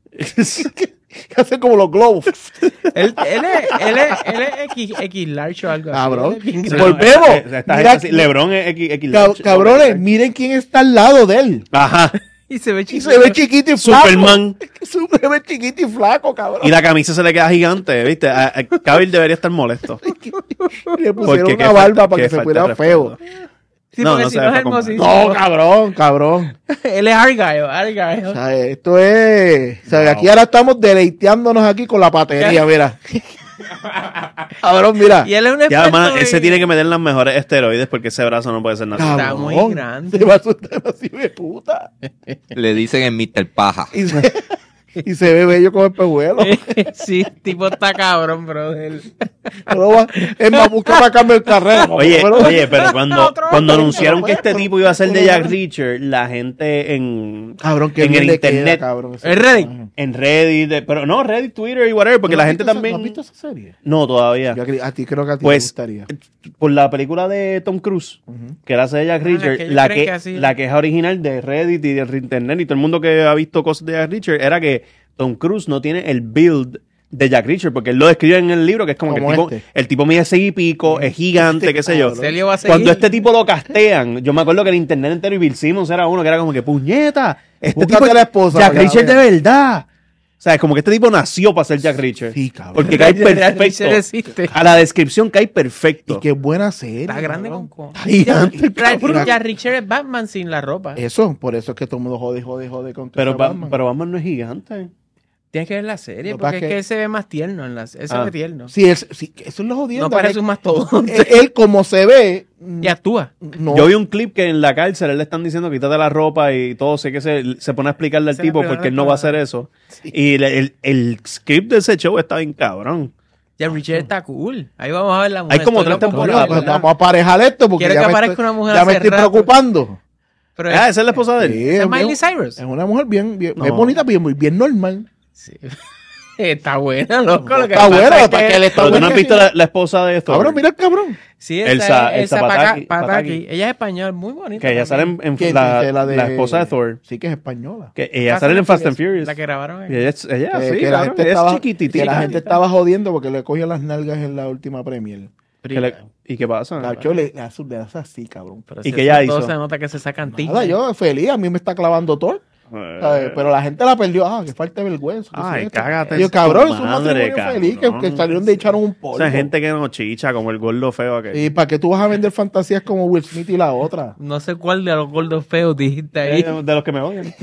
Hace como los globos. Él es X large o algo así. Cabrón. Él es bien Sí. grande. Volvemos. Esta Mira- gente así, LeBron es X. Cabrones, miren quién está al lado de él. Ajá. Y se ve Y chiquito. se ve chiquito y flaco. Superman. Se ve chiquito y flaco, cabrón. Y la camisa se le queda gigante, ¿viste? A Cavill debería estar molesto. Le pusieron Porque qué una barba falta- para qué que se falta pudiera de feo. Sí, No, porque no si se no es ve como- hermosísimo. No, cabrón. Él es Argyle. O sea, esto es. O sea, Wow. aquí ahora estamos deleiteándonos aquí con la patería, mira. Cabrón, mira. Y él es un Ya, experto además, él se en- tiene que meter las mejores esteroides porque ese brazo no puede ser natural. Está muy Cabrón, grande. Se va a asustar así de puta. Le dicen en Mr. Paja. Y se ve bello como el pejuelo. Sí, tipo está cabrón, brother. Es más, busca para cambiar de carrera. Oye, pero cuando Otro. anunciaron que este tipo iba a ser de Jack Reacher, la gente en Cabrón, que en el bien le queda, internet, cabrón. ¿Es Reddit? en Reddit, pero no, Reddit, Twitter y whatever, porque la gente ¿No has también... visto esa serie? No, todavía. A ti creo que a ti Pues, te gustaría. Por la película de Tom Cruise, que era de Jack Reacher, que ellos la, creen que, que así- la que es original de Reddit y de internet y todo el mundo que ha visto cosas de Jack Reacher, era que Tom Cruise no tiene el build de Jack Reacher, porque él lo describe en el libro, que es como, Como que este. el tipo mide 6 y pico, es gigante, qué sé yo. Celio va a seguir. Cuando este tipo lo castean, yo me acuerdo que el internet entero y Bill Simmons era uno que era como que, puñeta, este Búscate tipo es a la esposa Jack para que la Reacher de vea. verdad. O sea, es como que este tipo nació para ser Jack Reacher. Sí, cabrón. Porque cae Jack Reacher perfecto. existe. A la descripción cae perfecto. Y qué buena serie. Está grande cabrón. con Gigante, cabrón. Ya Richard es Batman sin la ropa. Eso, por eso es que todo el mundo jode con que Pero, sea Batman. pero Batman no es gigante. Tienes que ver la serie, Lo que porque pasa es es que que- él se ve más tierno en la serie. Ese Ah. ve tierno. Sí, eso es lo jodiendo. No parece un mastodonte. Él, como se ve, Y actúa. no. Yo vi un clip que en la cárcel él le están diciendo quítate la ropa y todo, sé que se pone a explicarle al Esa es la tipo primera porque él vez no que va a lo hacer veo. eso. Y el script de ese show está bien cabrón. Ya Richard está cool. Ahí vamos a ver la mujer. Hay como Estoy 3 loco por temporadas, Pues verla. vamos a aparejar esto porque Quiero ya que me aparezca estoy, una mujer ya me hace estoy rato. preocupando. Pero Ah, esa es la esposa de él. Sí, ¿es Miley Cyrus? Es una mujer bien, No. es bonita, bien normal. Sí. Está buena, loco. Lo que Está pasa buena, es para que él está Pero tú no buena. has visto la esposa de esto. Cabrón, mira el cabrón. Sí, Elsa Elsa Pataki. Pataki. Ella es española, muy bonita. Que ella sale también. en ¿Quién la, dice? la esposa de Thor. Sí, que es española. Que ella sale en Fast and Furious. La que grabaron Y ahí. ella, Que- sí, que cabrón, ella es chiquititita. que la gente estaba jodiendo porque le cogió las nalgas en la última premier. ¿Y qué pasa? Cacho, le hace así, cabrón. Pero ¿Y si qué ella esos hizo? dos se nota que se sacan Nada, tinta. yo feliz, a mí me está clavando todo. ¿Sabes? Pero la gente la perdió. Ah, que falta de vergüenza. que Ay, sí, esto. cágate Y yo, en cabrón, tu es un madre, matrimonio feliz que cabrón. salieron de echaron un polvo. O sea, gente que no chicha, como el gordo feo aquel. ¿Y para qué tú vas a vender fantasías como Will Smith y la otra? No sé cuál de los gordos feos dijiste ahí. De los que me odian.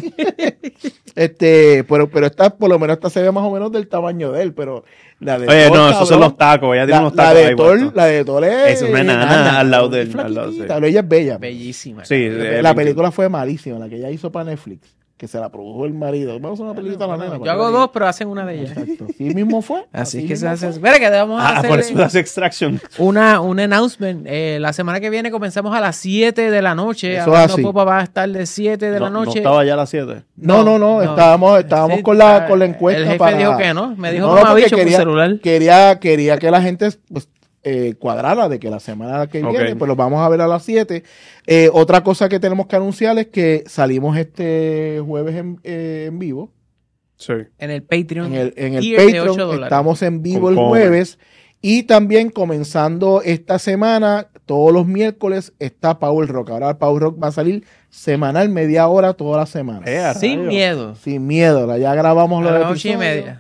Pero esta, por lo menos esta se ve más o menos del tamaño de él, pero la de Oye, Thor, no, esos son cabrón, los tacos. Ella tiene unos la tacos de ahí Thor, puestos. la de Thor es Es una enana al lado de él, al lado, flaquitita, sí. pero ella es bella. Bellísima. Sí, La película fue malísima, la que ella hizo para Netflix, que se la produjo el marido. Vamos a hacer una película a la nena. Yo hago dos, pero hacen una de ellas. Exacto. Sí mismo fue. Así que se mismo hace. fue. Espera, que vamos a Ah, por eso hacer hace Extraction. un announcement. La semana que viene comenzamos a las 7 de la noche. Eso Hablando así. Popa va a estar de 7 de la No noche. estaba ya a las 7. No, estábamos Sí, con la encuesta El jefe para... dijo que no. Me dijo No, mamá porque bicho por celular. Quería que la gente pues, cuadrara de que la semana que Ok. viene, pues lo vamos a ver a las 7. Otra cosa que tenemos que anunciar es que salimos este jueves en vivo. Sí. En el Patreon. En el tier de $8. Patreon estamos en vivo Con el cover. jueves. Y también comenzando esta semana, todos los miércoles está Power Rock. Ahora Power Rock va a salir semanal, media hora, toda la semana. Sin miedo. Sin miedo, ya grabamos A los las 8:30.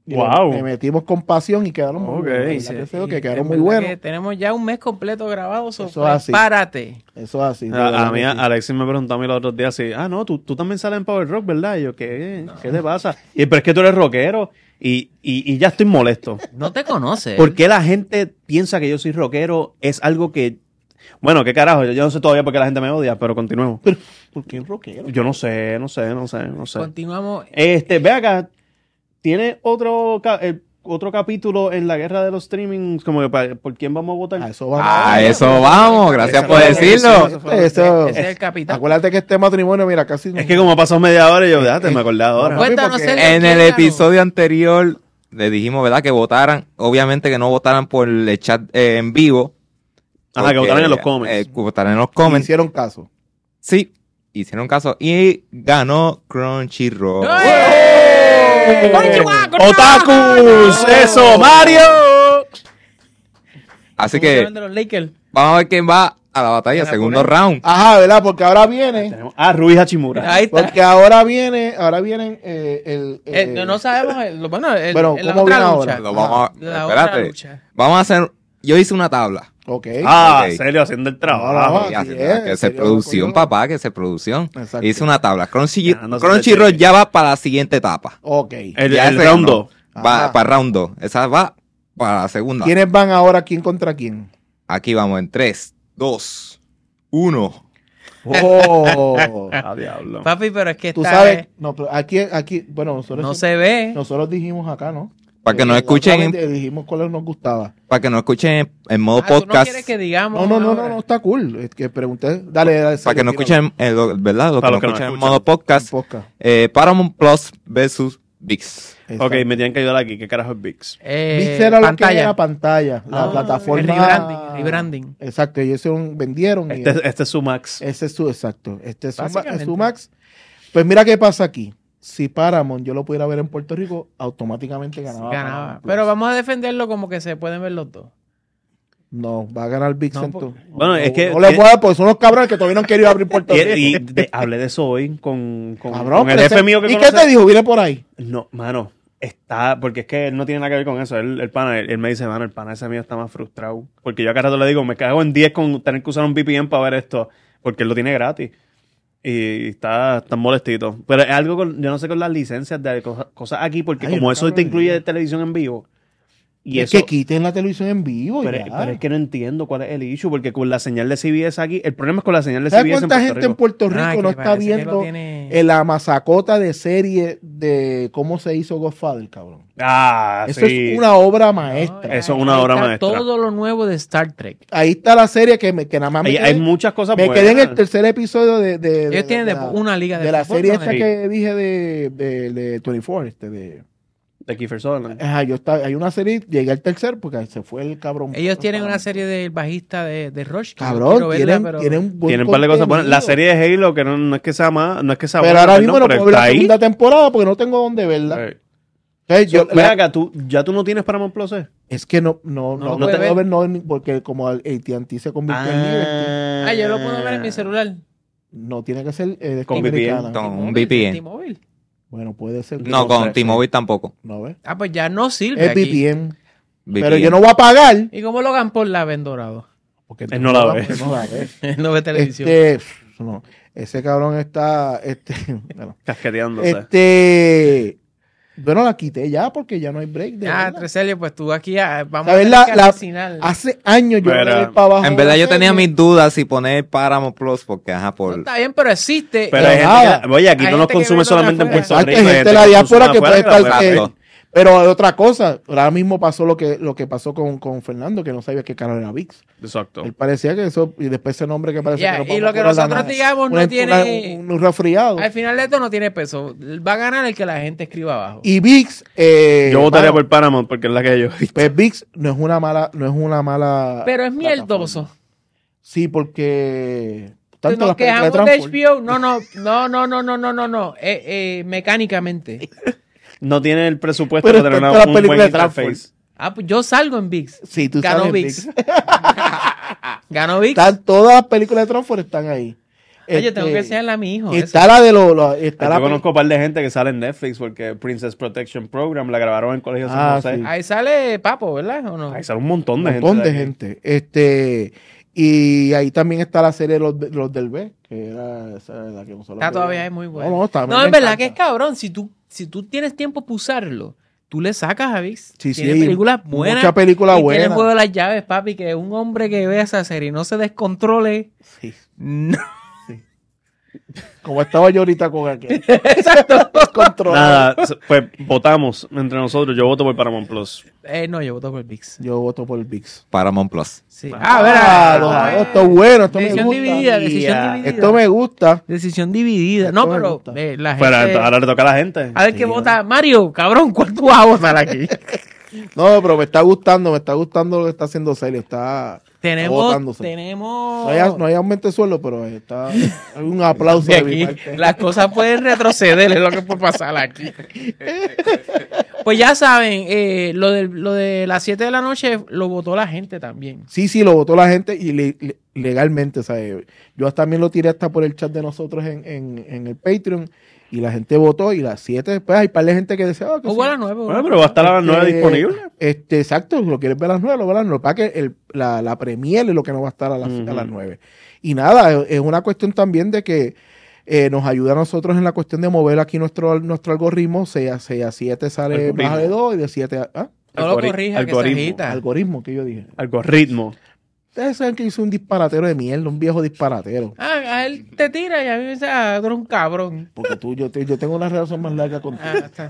Y Wow. le metimos con pasión y quedaron muy Ok. buenos. Sí, ¿Verdad que sí? y Que quedaron en muy verdad buenos. que tenemos ya un mes completo grabado, Eso es así. párate. Eso es así. de A verdad mí, que sí. Alexis me preguntó a mí los otros días así, no, tú también sales en Power Rock, ¿verdad? Y yo, ¿qué te pasa? Y pero es que tú eres rockero y ya estoy molesto. No te conoces. ¿Por qué la gente piensa que yo soy rockero? Es algo que, bueno, qué carajo, yo no sé todavía por qué la gente me odia, pero continuemos. Pero, ¿por qué un rockero? Yo no sé. Continuamos. Ve acá, ¿tiene otro capítulo en la guerra de los streamings? Como que ¿por quién vamos a votar? A eso vamos. A eso vamos, gracias por decirlo. Eso- Ese es el capitán. Acuérdate que este matrimonio, mira, casi no- Es que como ha pasado media hora y yo, déjate, me acordé ahora. Bueno, Cuéntanos porque- el- En ¿quién el ganó? episodio anterior le dijimos, ¿verdad? Que votaran, obviamente que no votaran por el chat en vivo. Ajá, que porque, votaran en los comments. Votaran en los me comments. hicieron caso. Sí, hicieron caso. Y ganó Crunchyroll. ¡Eh! ¡Otakus! ¡Eso, Mario! Así ¿Cómo se que llaman de los Lakers? vamos a ver quién va a la batalla, Van a segundo poner- round. Ajá, ¿verdad? Porque ahora viene, Tenemos a Rui Hachimura. Ahí está. porque ahora vienen No sabemos. Bueno, en Bueno, la ¿cómo otra viene lucha. ahora? Lo vamos a, La otra espérate. lucha. Vamos a hacer, yo hice una tabla. Ok. Ah, Ok. serio, haciendo el No, trabajo. no, así Que es, se sería producción, loco, papá, que se producción. Exacto. Hice una tabla. Ganándose Crunchyroll de ya va para la siguiente etapa. Ok. El Ya se round ganó. 2. Va Ajá. para round 2. Esa va para la segunda. ¿Quiénes van ahora quién contra quién? Aquí vamos en 3, 2, 1. Oh. Ah, diablo. Papi, pero es que Tú esta sabes, vez no, pero aquí, bueno, no se ve. nosotros dijimos acá, ¿no? Para que nos La escuchen, otra vez dijimos cuáles nos gustaba. para que nos escuchen en modo ¿Tú no podcast. quieres que digamos? No, ahora? está cool. Es que pregunté, dale. Para que Sergio, nos tíralo. escuchen, ¿verdad? Los que Para nos los que nos escuchen en escuchan. modo podcast. Podcast. Paramount Plus versus VIX. Exacto. Ok, me tienen que ayudar aquí. ¿Qué carajo es VIX? Viste era lo que era pantalla, la Ah, plataforma. el rebranding. Exacto, ellos vendieron. y- Este es su max. ese es su, exacto. Este es Básicamente. su max. Pues mira qué pasa aquí. Si Paramount yo lo pudiera ver en Puerto Rico, automáticamente ganaba. Ganaba. Paramount Plus. Pero vamos a defenderlo como que se pueden ver los dos. No, va a ganar Big No, Center. Bueno, es que- No le puedo dar porque son los cabrones que todavía no han querido abrir Puerto Rico. Hablé de eso hoy con Cabrón, el pero jefe ese- mío que ¿Y qué conoce. te dijo? Viene por ahí. No, mano, está, porque es que él no tiene nada que ver con eso. El pana, él me dice, mano, el pana ese mío está más frustrado. Porque yo a cada rato le digo, me cago en 10 con tener que usar un VPN para ver esto, porque él lo tiene gratis. Y está molestito. Pero es algo con, yo no sé con las licencias de cosas aquí, porque Ay, como el eso te cabrón. incluye televisión en vivo. Y es eso, que quiten la televisión en vivo. pero, ya. pero es que no entiendo cuál es el issue, porque con la señal de CBS aquí, el problema es con la señal de ¿Sabes CBS cuánta en gente Puerto en Rico. Puerto Rico Ah, no que está parece que lo viendo tiene- la masacota de serie de cómo se hizo Godfather, cabrón? Ah, Eso sí. es una obra maestra. Eso es una obra está maestra. Todo lo nuevo de Star Trek. Ahí está la serie que nada más me Hay quedé, muchas cosas me buenas. quedé en el tercer episodio de Ellos tienen la, una liga de de la fútbol, serie ¿no? esta Sí. que dije de 24, De Kiefer Sutherland. Ajá, hay una serie, llegué al tercer porque se fue el cabrón. Ellos tienen una serie del bajista de Rush. que yo Cabrón, quiero verla, tienen, pero- tienen buen Tienen un par de cosas buenas. La contenido. serie de Halo, que no es que sea más, no es que sea Pero buena, ahora perdón, mismo no pero puedo ver está la ahí. segunda temporada porque no tengo dónde verla. Sí. Entonces, yo, Ven acá, ya tú no tienes Paramount Plus, ¿eh? es que no lo tengo puede ver, ver. no, porque como AT&T se convirtió en Liberty, yo lo puedo ver en mi celular. no tiene que ser Con americana. VPN. Un T-Mobile, VPN. T-Mobile. Bueno, puede ser. No, con sé, T-Mobile tampoco. ¿No ves? Ah, pues ya no sirve Es aquí. VPN. Pero VPN. yo no voy a pagar. ¿Y cómo Logan Paul la ven dorado? Porque Él no la ve. él no la ve. Él no ve televisión. No, ese cabrón está, bueno, Casqueteándose. bueno, la quité ya porque ya no hay break. De Ah, verdad. Treselio, pues tú aquí vamos ¿Sabes? a La- tener que asesinar. Hace años yo Mira, le doy para abajo. En verdad de yo la tenía serie. mis dudas si poner Paramount Plus porque, ajá, No, por... está bien, pero existe. Pero hay nada. gente que, oye, aquí Hay no nos gente que consume ve solamente en afuera. Puerto Exacto, Rico. hay gente de la diáspora que puede estar afuera. que- pero hay otra cosa. Ahora mismo pasó lo que pasó con Fernando, que no sabía qué carajo era VIX. Exacto. Él parecía que eso, y después ese nombre que parece Ya, que no y podemos lo que acordar nosotros nada. digamos no tiene- un resfriado. Al final de esto no tiene peso. Va a ganar el que la gente escriba abajo. Y VIX, Yo votaría mano, por Paramount porque es la que yo he visto. pues VIX no es una mala, Pero es plataforma. mierdoso. Sí, porque tanto Nos las películas de quejamos de transporte. HBO. No. Mecánicamente. No tiene el presupuesto Pero para tener tanto las un buen películas de transporte. interface. Ah, pues yo salgo en VIX. Sí, tú Ganó sabes, VIX. VIX. Ganó VIX. Todas las películas de Transformers están ahí. Yo tengo que enseñarle a mi hijo. Está la de está Yo la conozco un par de gente que sale en Netflix porque Princess Protection Program la grabaron en el Colegio San José. sí. Ahí sale Papo, ¿verdad? ¿O no? Ahí sale un montón de gente. montón de aquí. gente. Y ahí también está la serie Los del B, que era esa la que nosotros Está todavía veíamos. es muy bueno. No, está, No, me es verdad que es encanta. cabrón. Si tú tienes tiempo para usarlo, tú le sacas a VIX. Sí, Tiene sí, películas buenas. mucha película y buena. tiene el juego de las llaves, papi. Que un hombre que vea esa serie y no se descontrole. Sí. No. Como estaba yo ahorita con aquel. Exacto. Controlado. Nada, pues votamos entre nosotros. Yo voto por Paramount Plus. No, yo voto por VIX. Yo voto por el VIX. Paramount Plus. Sí. Esto es bueno, esto me decisión gusta. dividida, decisión dividida. Esto me gusta. Decisión dividida. Esto No, me pero gusta. la gente... Pero ahora le toca a la gente. A ver qué vota. Mario, cabrón, ¿cuál tú vas a votar aquí? No, pero me está gustando lo que está haciendo Celio. Está votándose. Tenemos... No hay aumento de sueldo, pero está hay un aplauso de de mi aquí. parte. Las cosas pueden retroceder, es lo que puede pasar aquí. Pues ya saben, lo de las 7 de la noche lo votó la gente también. Sí, lo votó la gente y legalmente, ¿sabes? Yo también lo tiré hasta por el chat de nosotros en el Patreon y la gente votó y las 7 después hay un par de gente que decía, que Hubo sí. a las 9. Bueno, pero va a estar a las 9 disponible. Exacto, si lo quieres ver a las 9, lo ves a las 9. Para que la premier es lo que no va a estar a las 9. Y nada, es una cuestión también de que nos ayuda a nosotros en la cuestión de mover aquí nuestro algoritmo. 6 a 7 sale Algoritmo. baja de 2 y de 7 a... ¿Ah? No lo corrija, que se algoritmo. agita. Algoritmo, que yo dije. Algoritmo. Ustedes saben que hizo un disparatero de mierda, un viejo disparatero. A él te tira y a mí me dice, tú eres un cabrón. Porque yo tengo una relación más larga contigo. Está.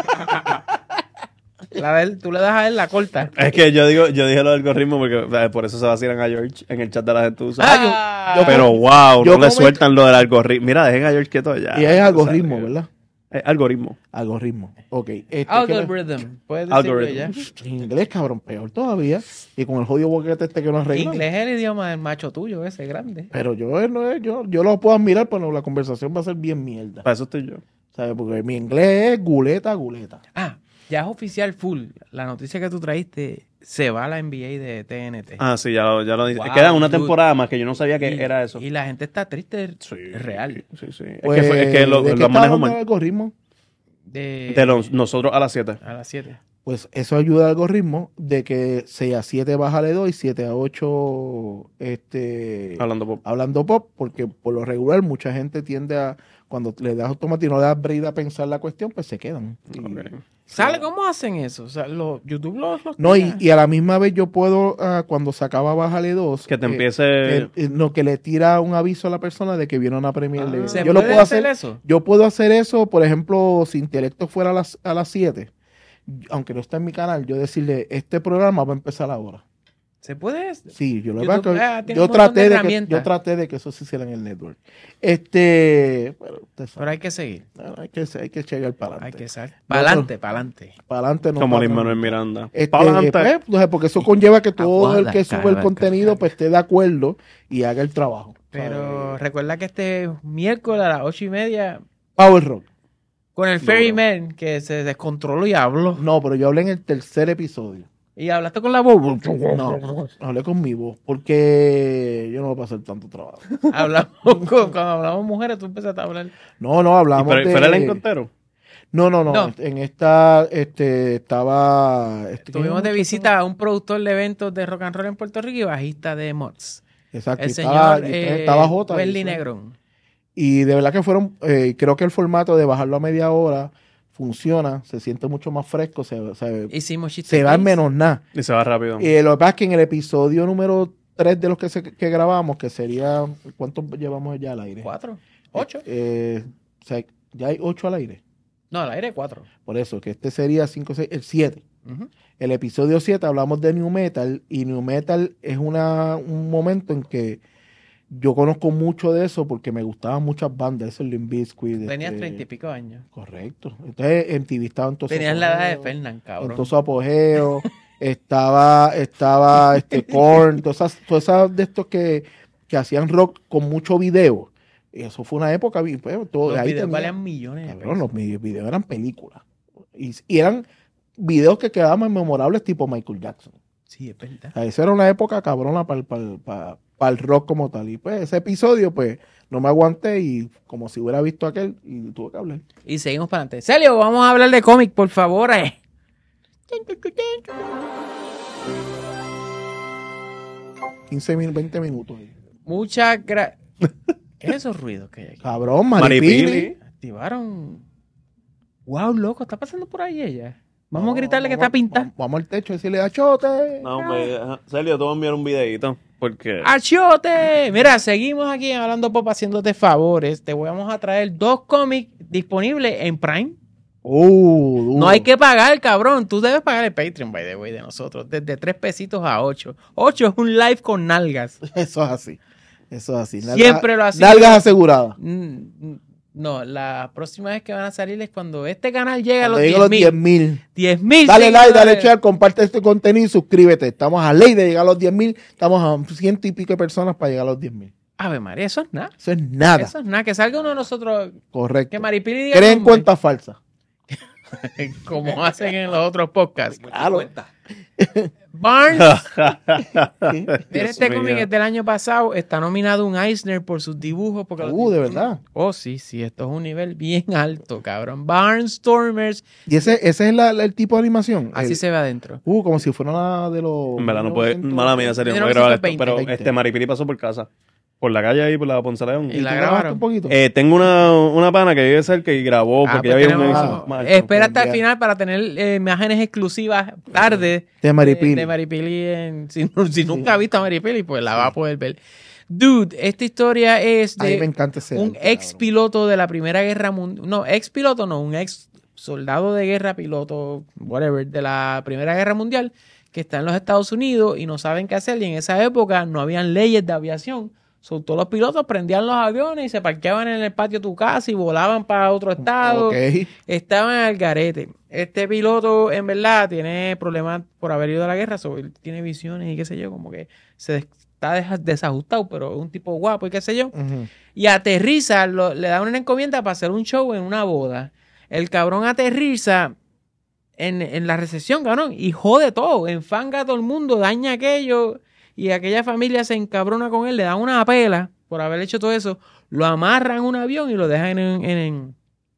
La de él, tú le das a él la corta. Es que yo dije lo del algoritmo porque por eso se vacilan a George en el chat de la gente usa. Pero wow, yo no le comento- sueltan lo del algoritmo. Mira, dejen a George quieto ya. Y es algoritmo, ¿verdad? Algoritmo. Algoritmo. Ok. Algorithm. Puedes decirlo Algorithm. ya. En inglés, cabrón, peor todavía. Y con el jodido boquete que nos arregla. Inglés es el idioma del macho tuyo, ese grande. Pero yo lo puedo admirar, pero la conversación va a ser bien mierda. Para eso estoy yo. ¿Sabes? Porque mi inglés es guleta. Ya es oficial full. La noticia que tú traíste, se va a la NBA de TNT. Ah, sí, ya lo dije. Wow, Queda una dude. temporada más que yo no sabía que Y- era eso. Y la gente está triste, Sí, es real. Sí, sí. Pues, es que lo ¿de qué manejo está hablando mal. el algoritmo? Nosotros a las 7. A las 7. Pues eso ayuda al algoritmo de que 6 a 7 bájale 2 y 7 a 8 Hablando pop. hablando pop, porque por lo regular mucha gente tiende a, cuando le das automático y no le das break a pensar la cuestión, pues se quedan. Y- Ok. ¿Sale cómo hacen eso? O sea, YouTube los No, tira. y a la misma vez yo puedo, cuando se acaba bájale 2, Que te empiece. que le tira un aviso a la persona de que viene una premier de ¿Se yo lo puede puedo hacer hacer. eso? Yo puedo hacer eso, por ejemplo, si Intelecto fuera a las 7, aunque no está en mi canal, yo decirle, este programa va a empezar ahora. ¿Se puede? Sí, yo lo YouTube, que pasa es que tiene yo un montón de herramientas. traté de que eso se hiciera en el network. Pero usted sabe, Pero hay que seguir. hay que llegar para Hay adelante. que ser. Para adelante, para adelante. Para adelante no. Como para Lin Manuel atrás. Miranda. Pues, entonces, porque eso conlleva que todo el que sube el Aguada, contenido cara. pues esté de acuerdo y haga el trabajo. Pero ¿sabes? recuerda que este miércoles a las 8:30, Power Rock. con el Ferryman, que se descontroló y habló. No, pero yo hablé en el tercer episodio. Y hablaste con la voz. No, hablé con mi voz porque yo no voy a pasar tanto trabajo. Cuando hablamos mujeres, tú empezaste a hablar. No, hablamos ¿Pero de... fue el encontero? No. No. En esta, estaba... Tuvimos de visita a un productor de eventos de rock and roll en Puerto Rico y bajista de Mods. Exacto. El y señor estaba Jota. Wesley Negrón. Y de verdad que fueron... creo que el formato de bajarlo a media hora funciona. Se siente mucho más fresco. Hicimos chistes. Se va en gays. menos nada. Y se va rápido. Lo que pasa es que en el episodio número 3 de los que grabamos, que sería... ¿Cuántos llevamos ya al aire? 4, 8. O sea, ya hay 8 al aire. No, al aire 4. Por eso, que este sería 5, 6, el 7. El episodio 7 hablamos de New Metal y New Metal es un momento en que yo conozco mucho de eso porque me gustaban muchas bandas, eso es Limp Bizkit. Tenías 30 y pico años. Correcto. Entonces MTV estaba en todo su Tenías la edad de apogeo, Fernan, en cabrón. todo su apogeo. estaba Korn, todas esas de estos que hacían rock con mucho video. Y eso fue una época, pues, todo, Los ahí videos tenía- valían millones de Cabrón, pesos. los videos eran películas. Y eran videos que quedaban memorables tipo Michael Jackson. Sí, es verdad. O sea, esa era una época cabrona para el rock como tal. Y pues ese episodio, pues, no me aguanté y como si hubiera visto aquel y tuve que hablar. Y seguimos para adelante. Celio, vamos a hablar de cómic, por favor. 20 minutos. Muchas gracias. Esos ruidos que hay aquí. Cabrón, Maripili. Activaron. Wow, loco, está pasando por ahí ella. Vamos a gritarle que está pintada. Vamos al techo a decirle achote. No, hombre, Celio, te voy a enviar un videito. Porque. ¡Achote! Mira, seguimos aquí en Hablando Pop haciéndote favores. Te vamos a traer 2 cómics disponibles en Prime. Duro. No hay que pagar, cabrón. Tú debes pagar el Patreon, by the way, de nosotros. Desde 3 pesitos a 8. 8 es un live con nalgas. Eso es así. Eso es así. Siempre lo hacemos. Nalgas aseguradas. No, la próxima vez que van a salir es cuando este canal llegue a los Cuando llegue 10,000. 10,000. 10,000. Dale like, dale seguidores. share, comparte este contenido y suscríbete. Estamos a ley de llegar a los 10,000. Estamos a 100 y pico de personas para llegar a los 10,000. Ave María, eso es nada. Eso es nada. Eso es nada. Que salga uno de nosotros. Correcto. Que Maripili diga. Creen nombre, cuentas falsas. como hacen en los otros podcasts. Claro. Barnes. Mira, Dios este mío. cómic es del año pasado. Está nominado un Eisner por sus dibujos. Porque De verdad. Oh, sí, esto es un nivel bien alto, cabrón. Barnstormers. Y ese es el tipo de animación. Así se ve adentro. Como si fuera una de los. En verdad no puede. 1900. Mala mía, Celio, no voy a grabar esto. 1920. Pero Maripili pasó por casa. Por la calle ahí, por la Ponce León. Y ¿Y la tú grabaron? grabaste un poquito? Tengo una pana que vive cerca y grabó porque pues ya había un tenemos- edificio más alto. Espera hasta el enviar. final para tener imágenes exclusivas tarde De Maripili. de Maripili. Si nunca ha visto a Maripili, pues la va a poder ver. Dude, esta historia es A mí me de encanta ese. un arte, ex piloto de la Primera Guerra Mundial. No, ex piloto no, un ex soldado de guerra, piloto, whatever, de la Primera Guerra Mundial, que está en los Estados Unidos y no saben qué hacer. Y en esa época no habían leyes de aviación. So, todos los pilotos prendían los aviones y se parqueaban en el patio de tu casa y volaban para otro estado. Ok. Estaban al garete. Este piloto, en verdad, tiene problemas por haber ido a la guerra. So, él tiene visiones y qué sé yo, como que está desajustado, pero es un tipo guapo y qué sé yo. Ujú. Y aterriza, le da una encomienda para hacer un show en una boda. El cabrón aterriza en la recepción, cabrón, y jode todo, enfanga a todo el mundo, daña aquello, y aquella familia se encabrona con él, le dan una pela por haber hecho todo eso, lo amarran en un avión y lo dejan en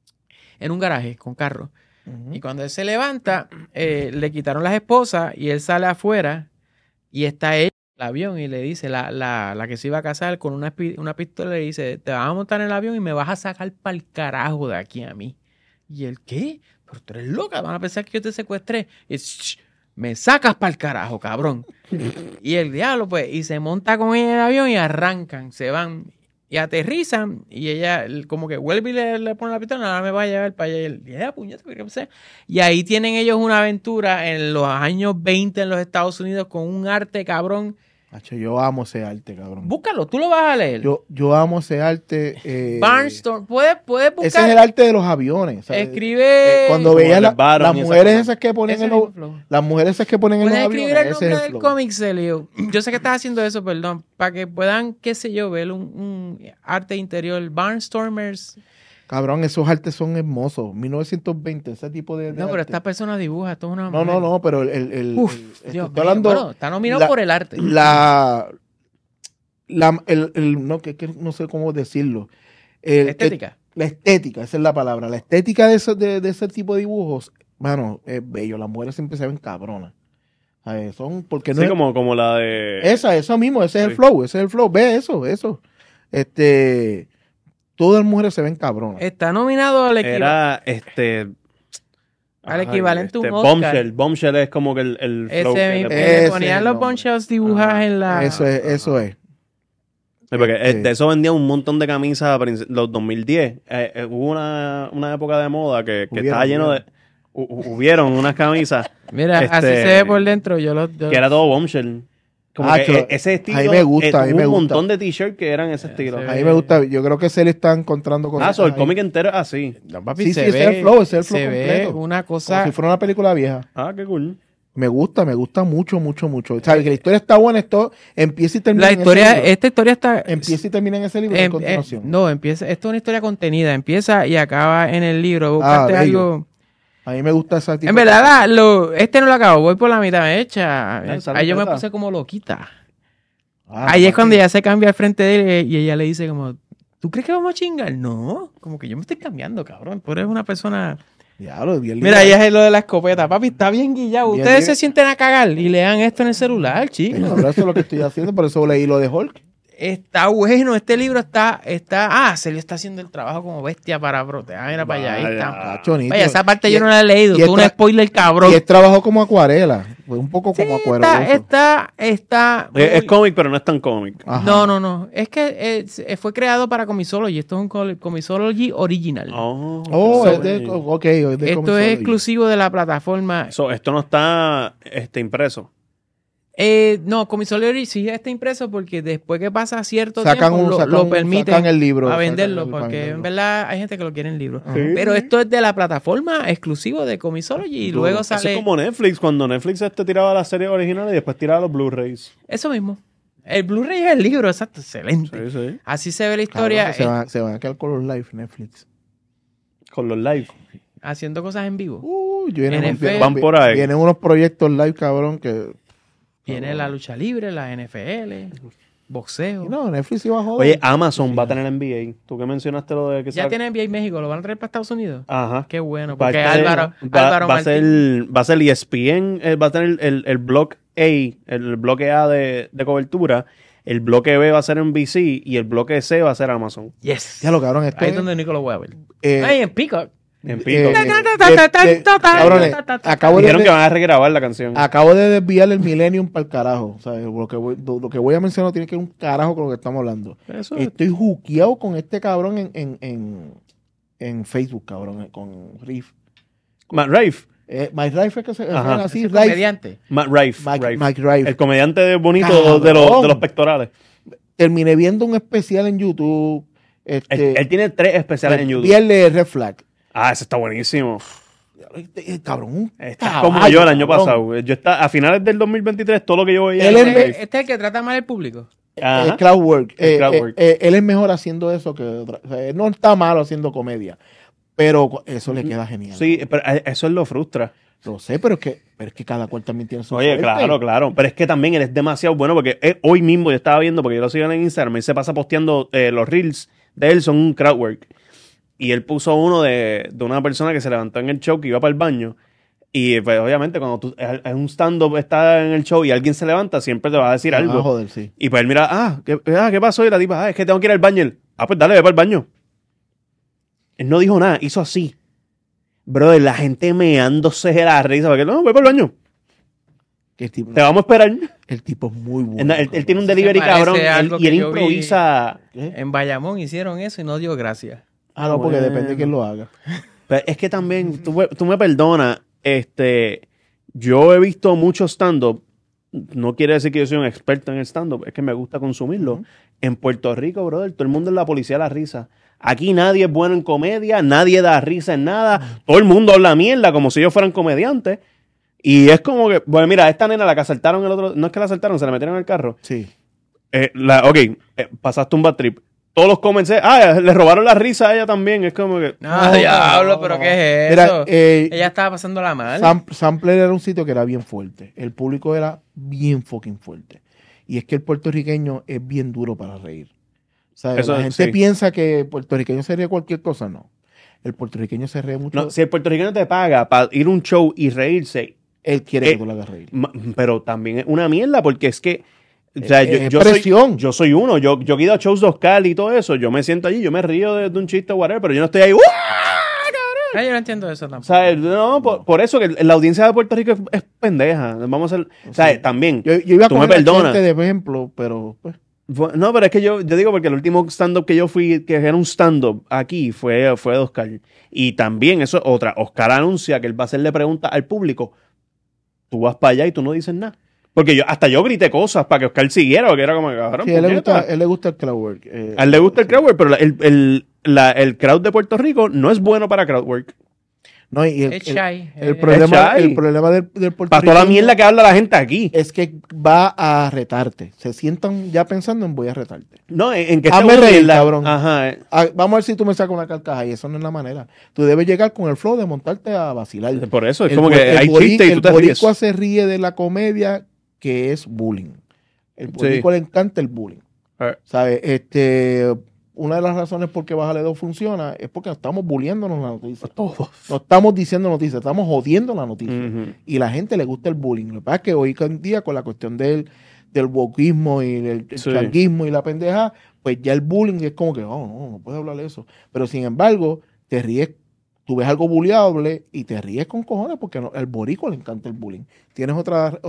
un garaje con carro. Ujú. Y cuando él se levanta, le quitaron las esposas y él sale afuera y está él en el avión y le dice, la que se iba a casar con una pistola, le dice, te vas a montar en el avión y me vas a sacar para el carajo de aquí a mí. Y él, ¿qué? Pero tú eres loca, van a pensar que yo te secuestré. Y "Shh, me sacas para el carajo, cabrón. Y el diablo, pues, y se monta con ella en el avión y arrancan, se van. Y aterrizan y ella como que vuelve y le pone la pistola, ahora me va a llevar para allá. Y ella, puñeta, ¿qué pasa? Y ahí tienen ellos una aventura en los años 20 en los Estados Unidos con un arte cabrón. Macho, yo amo ese arte, cabrón. Búscalo, tú lo vas a leer. Yo amo ese arte. Barnstorm, puedes buscar. Ese es el arte de los aviones. ¿sabes? Escribe. Cuando Como veías el Baron las y esas mujeres cosas. esas que ponen Ese en es el los, flow. las mujeres esas que ponen en los Puedes aviones, escribir el ese es nombre el del flow. cómic, Celio. Yo sé que estás haciendo eso, perdón. Para que puedan, qué sé yo, ver un arte interior. Barnstormers. Cabrón, esos artes son hermosos. 1920, ese tipo de No, pero arte. esta persona dibuja. Esto es una No, mujer. no, pero Uf, estoy Dios mío. hablando. Bueno, está nominado la- por el arte. No sé cómo decirlo. Estética. La estética, esa es la palabra. La estética de ese tipo de dibujos, mano, es bello. Las mujeres siempre se ven cabronas. Son, porque no Sí, es- como la de. eso mismo, ese es el Sí. flow, ese es el flow. Ve eso. Todas las mujeres se ven cabronas. Está nominado al equivalente. Era Al equivalente a un Oscar. Bombshell. Bombshell es como que el flow. Ese que mismo. le Le Ese es ponían el los nombre. bonchos dibujados en la. Eso es. Sí, porque Este- de eso vendían un montón de camisas a los 2010. Hubo una época de moda que estaba lleno de. Hubieron unas camisas Mira, Este- así se ve por dentro. que era todo Bombshell. Como Acho, que ese estilo. a mí me gusta, a mí hubo me un gusta. montón de t-shirts que eran ese estilo. se A mí me gusta, yo creo que se le está encontrando cosas. El ahí. cómic entero es así. No, papi, Sí, se sí, ese ve, es el flow, ese es el flow se ve completo. una Como cosa. si fuera una película vieja. Ah, qué cool. Me gusta mucho. O sea, que la historia está buena, esto empieza y termina La en historia, ese libro. esta historia está. Empieza y termina en ese libro a continuación. No, empieza. Esto es una historia contenida. Empieza y acaba en el libro. Búscate bello. algo. A mí me gusta esa tipo En de verdad, este no lo acabo, voy por la mitad hecha. Esa Ahí yo me completa. puse como loquita. Ah, Ahí es papi. cuando ella se cambia al frente de él y ella le dice como, ¿tú crees que vamos a chingar? No, como que yo me estoy cambiando, cabrón. Tú eres una persona... Diablo, bien Mira, lindo. ahí es lo de la escopeta. Papi, está bien guillado. Bien, Ustedes bien. se sienten a cagar y lean esto en el celular, Sí, chicos. no, pero eso es lo que estoy haciendo, por eso leí lo de Hulk. Está bueno, este libro está... Celio está haciendo el trabajo como bestia para proteger. Mira para allá, ahí está. Cacho, nítido. Vaya, esa parte Y yo no la he leído. y Tú un es tra- spoiler, cabrón. Y es trabajo como acuarela, fue un poco Sí, como acuarela. está Es cómic, pero no es tan cómic. Ajá. No. Es que fue creado para Comixology. Esto es un Comixology original. Oh, So, es de, ok, es de Esto es Comixology. exclusivo de la plataforma. Esto no está impreso. No, Comixology sí está impreso porque después que pasa cierto Sacan tiempo lo permiten sacan el libro. a sacan venderlo el- para porque venderlo. en verdad hay gente que lo quiere en libro. Ajá. Pero esto es de la plataforma exclusivo de Comixology y luego Eso sale es como Netflix, cuando Netflix tiraba las series originales y después tiraba los Blu-rays. eso mismo. El Blu-ray es el libro, exacto, excelente. Sí. Así se ve la Cabrón, historia que se van a quedar con los live Netflix. Con los live. haciendo cosas en vivo. Vienen, NFL. Van por ahí. Vienen unos proyectos live, cabrón, que... Viene la lucha libre, la NFL, boxeo. No, Netflix iba a joder. Oye, Amazon va a tener NBA. Tú que mencionaste lo de que Ya tiene NBA México, ¿lo van a traer para Estados Unidos? Ajá. Qué bueno, Va a porque tener- Álvaro va a Martín. ser ESPN, va a tener el bloque A, el bloque A de cobertura, el bloque B va a ser NBC y el bloque C va a ser Amazon. Yes. Ya lo cabrón, esto Ahí es... es donde Nico lo voy a ver. eh, Ahí en Peacock. En Pico. cabrones, acabo Dijeron que de, van a regrabar la canción. acabo de desviar el Millennium para el carajo. O sea, lo que voy a mencionar tiene que ver un carajo con lo que estamos hablando. Eso es. Estoy juqueado con este cabrón en Facebook, cabrón, con Riff. Matt Rife. Mike Rife es que se Ajá. llama así, Ese Rife. comediante. Matt Rife. Mike Rife. El comediante bonito Cabrón. de los pectorales. Terminé viendo un especial en YouTube. Él tiene 3 especiales en YouTube. Vi el de Red Flag. Ah, ese está buenísimo. Cabrón, un Está caballo, como yo el año cabrón. pasado. Yo a finales del 2023, todo lo que yo veía. Él era es- Matt Rife. Este es el que trata mal al público. Ajá. crowd work. El crowd work. Él es mejor haciendo eso que otra. O sea, él no está malo haciendo comedia, pero eso le queda genial. Sí, pero eso él lo frustra. Lo sé, pero es que cada cual también tiene su Oye, fuerte. claro. Pero es que también él es demasiado bueno porque hoy mismo yo estaba viendo, porque yo lo sigo en Instagram, él se pasa posteando los reels de él, son un crowdwork. Y él puso uno de una persona que se levantó en el show, que iba para el baño. Y pues obviamente cuando tú en un stand-up está en el show y alguien se levanta, siempre te va a decir Ah, algo. joder, sí. Y pues él mira, ¿qué pasó? Y la tipa, es que tengo que ir al baño. Y él, pues dale, ve para el baño. Él no dijo nada, hizo así. Brother, la gente meándose de la risa, porque no, ve para el baño. Que el tipo, Te vamos a esperar. el tipo es muy bueno. Él tiene un Se delivery parece cabrón a algo y él que yo vi. improvisa. ¿Qué? En Bayamón hicieron eso y no dio gracias. Ah, no, porque Bueno. depende de quién lo haga. Pero es que también, tú me perdonas, yo he visto mucho stand-up, no quiere decir que yo soy un experto en el stand-up, es que me gusta consumirlo. En Puerto Rico, brother, todo el mundo es la policía de la risa. Aquí nadie es bueno en comedia, nadie da risa en nada, todo el mundo habla mierda como si ellos fueran comediantes. Y es como que, bueno, mira, esta nena la que asaltaron el otro, no es que la asaltaron, se la metieron en el carro. Sí. Pasaste un bad trip. Todos los comments, le robaron la risa a ella también. Es como que. No, diablo, pero ¿qué es Mira, eso? eh, Ella estaba pasando la mal. Sampler era un sitio que era bien fuerte. El público era bien fucking fuerte. Y es que el puertorriqueño es bien duro para reír. O sea, Eso, la gente sí. piensa que el puertorriqueño se ríe de cualquier cosa, no. El puertorriqueño se ríe mucho. No, si el puertorriqueño te paga para ir a un show y reírse, Él quiere Eh, que tú lo hagas reír. pero también es una mierda porque es que. O sea, Es yo presión. yo soy uno. Yo he ido a shows de Oscar y todo eso. Yo me siento allí, yo me río de un chiste, whatever, pero yo no estoy ahí. Ah, yo no entiendo eso O tampoco. sea, no, por eso que la audiencia de Puerto Rico es pendeja. Vamos a hacer. O sea, Sí. también. Yo iba a tú me poner a perdonas. gente de ejemplo, pero pues, No, pero es que yo digo porque el último stand-up que yo fui, que era un stand-up aquí, fue de Oscar. Y también eso es otra. Oscar anuncia que él va a hacerle preguntas al público. Tú vas para allá y tú no dices nada. Porque hasta yo grité cosas para que Oscar siguiera, porque era como, cabrón, sí, a él puñeta. le gusta el crowdwork. A él le gusta el crowdwork, pero el crowd de Puerto Rico no es bueno para crowdwork. No, y Es shy. el problema shy. del Para toda la mierda que habla la gente aquí. es que va a retarte. Se sientan ya pensando en voy a retarte. No, en que Hazme esta reír, mierda- cabrón. Ajá. Vamos a ver si tú me sacas una carcajada y eso no es la manera. Tú debes llegar con el flow de montarte a vacilar. Por eso, es El como bo- que el hay bori- chistes y tú te El ríes. boricua se ríe de la comedia que es bullying. El boricua le encanta el bullying. ¿Sabes? Una de las razones por qué Bájale 2 funciona es porque estamos bulliéndonos la noticia. Todos. No estamos diciendo noticias, estamos jodiendo la noticia. Ujú. Y la gente le gusta el bullying. Lo que pasa es que hoy en día, con la cuestión del wokismo y el Sí. changuismo y la pendeja, pues ya el bullying es como que, no puedes hablar de eso. Pero sin embargo, te ríes, tú ves algo bulliable y te ríes con cojones porque el boricua le encanta el bullying. Tienes otra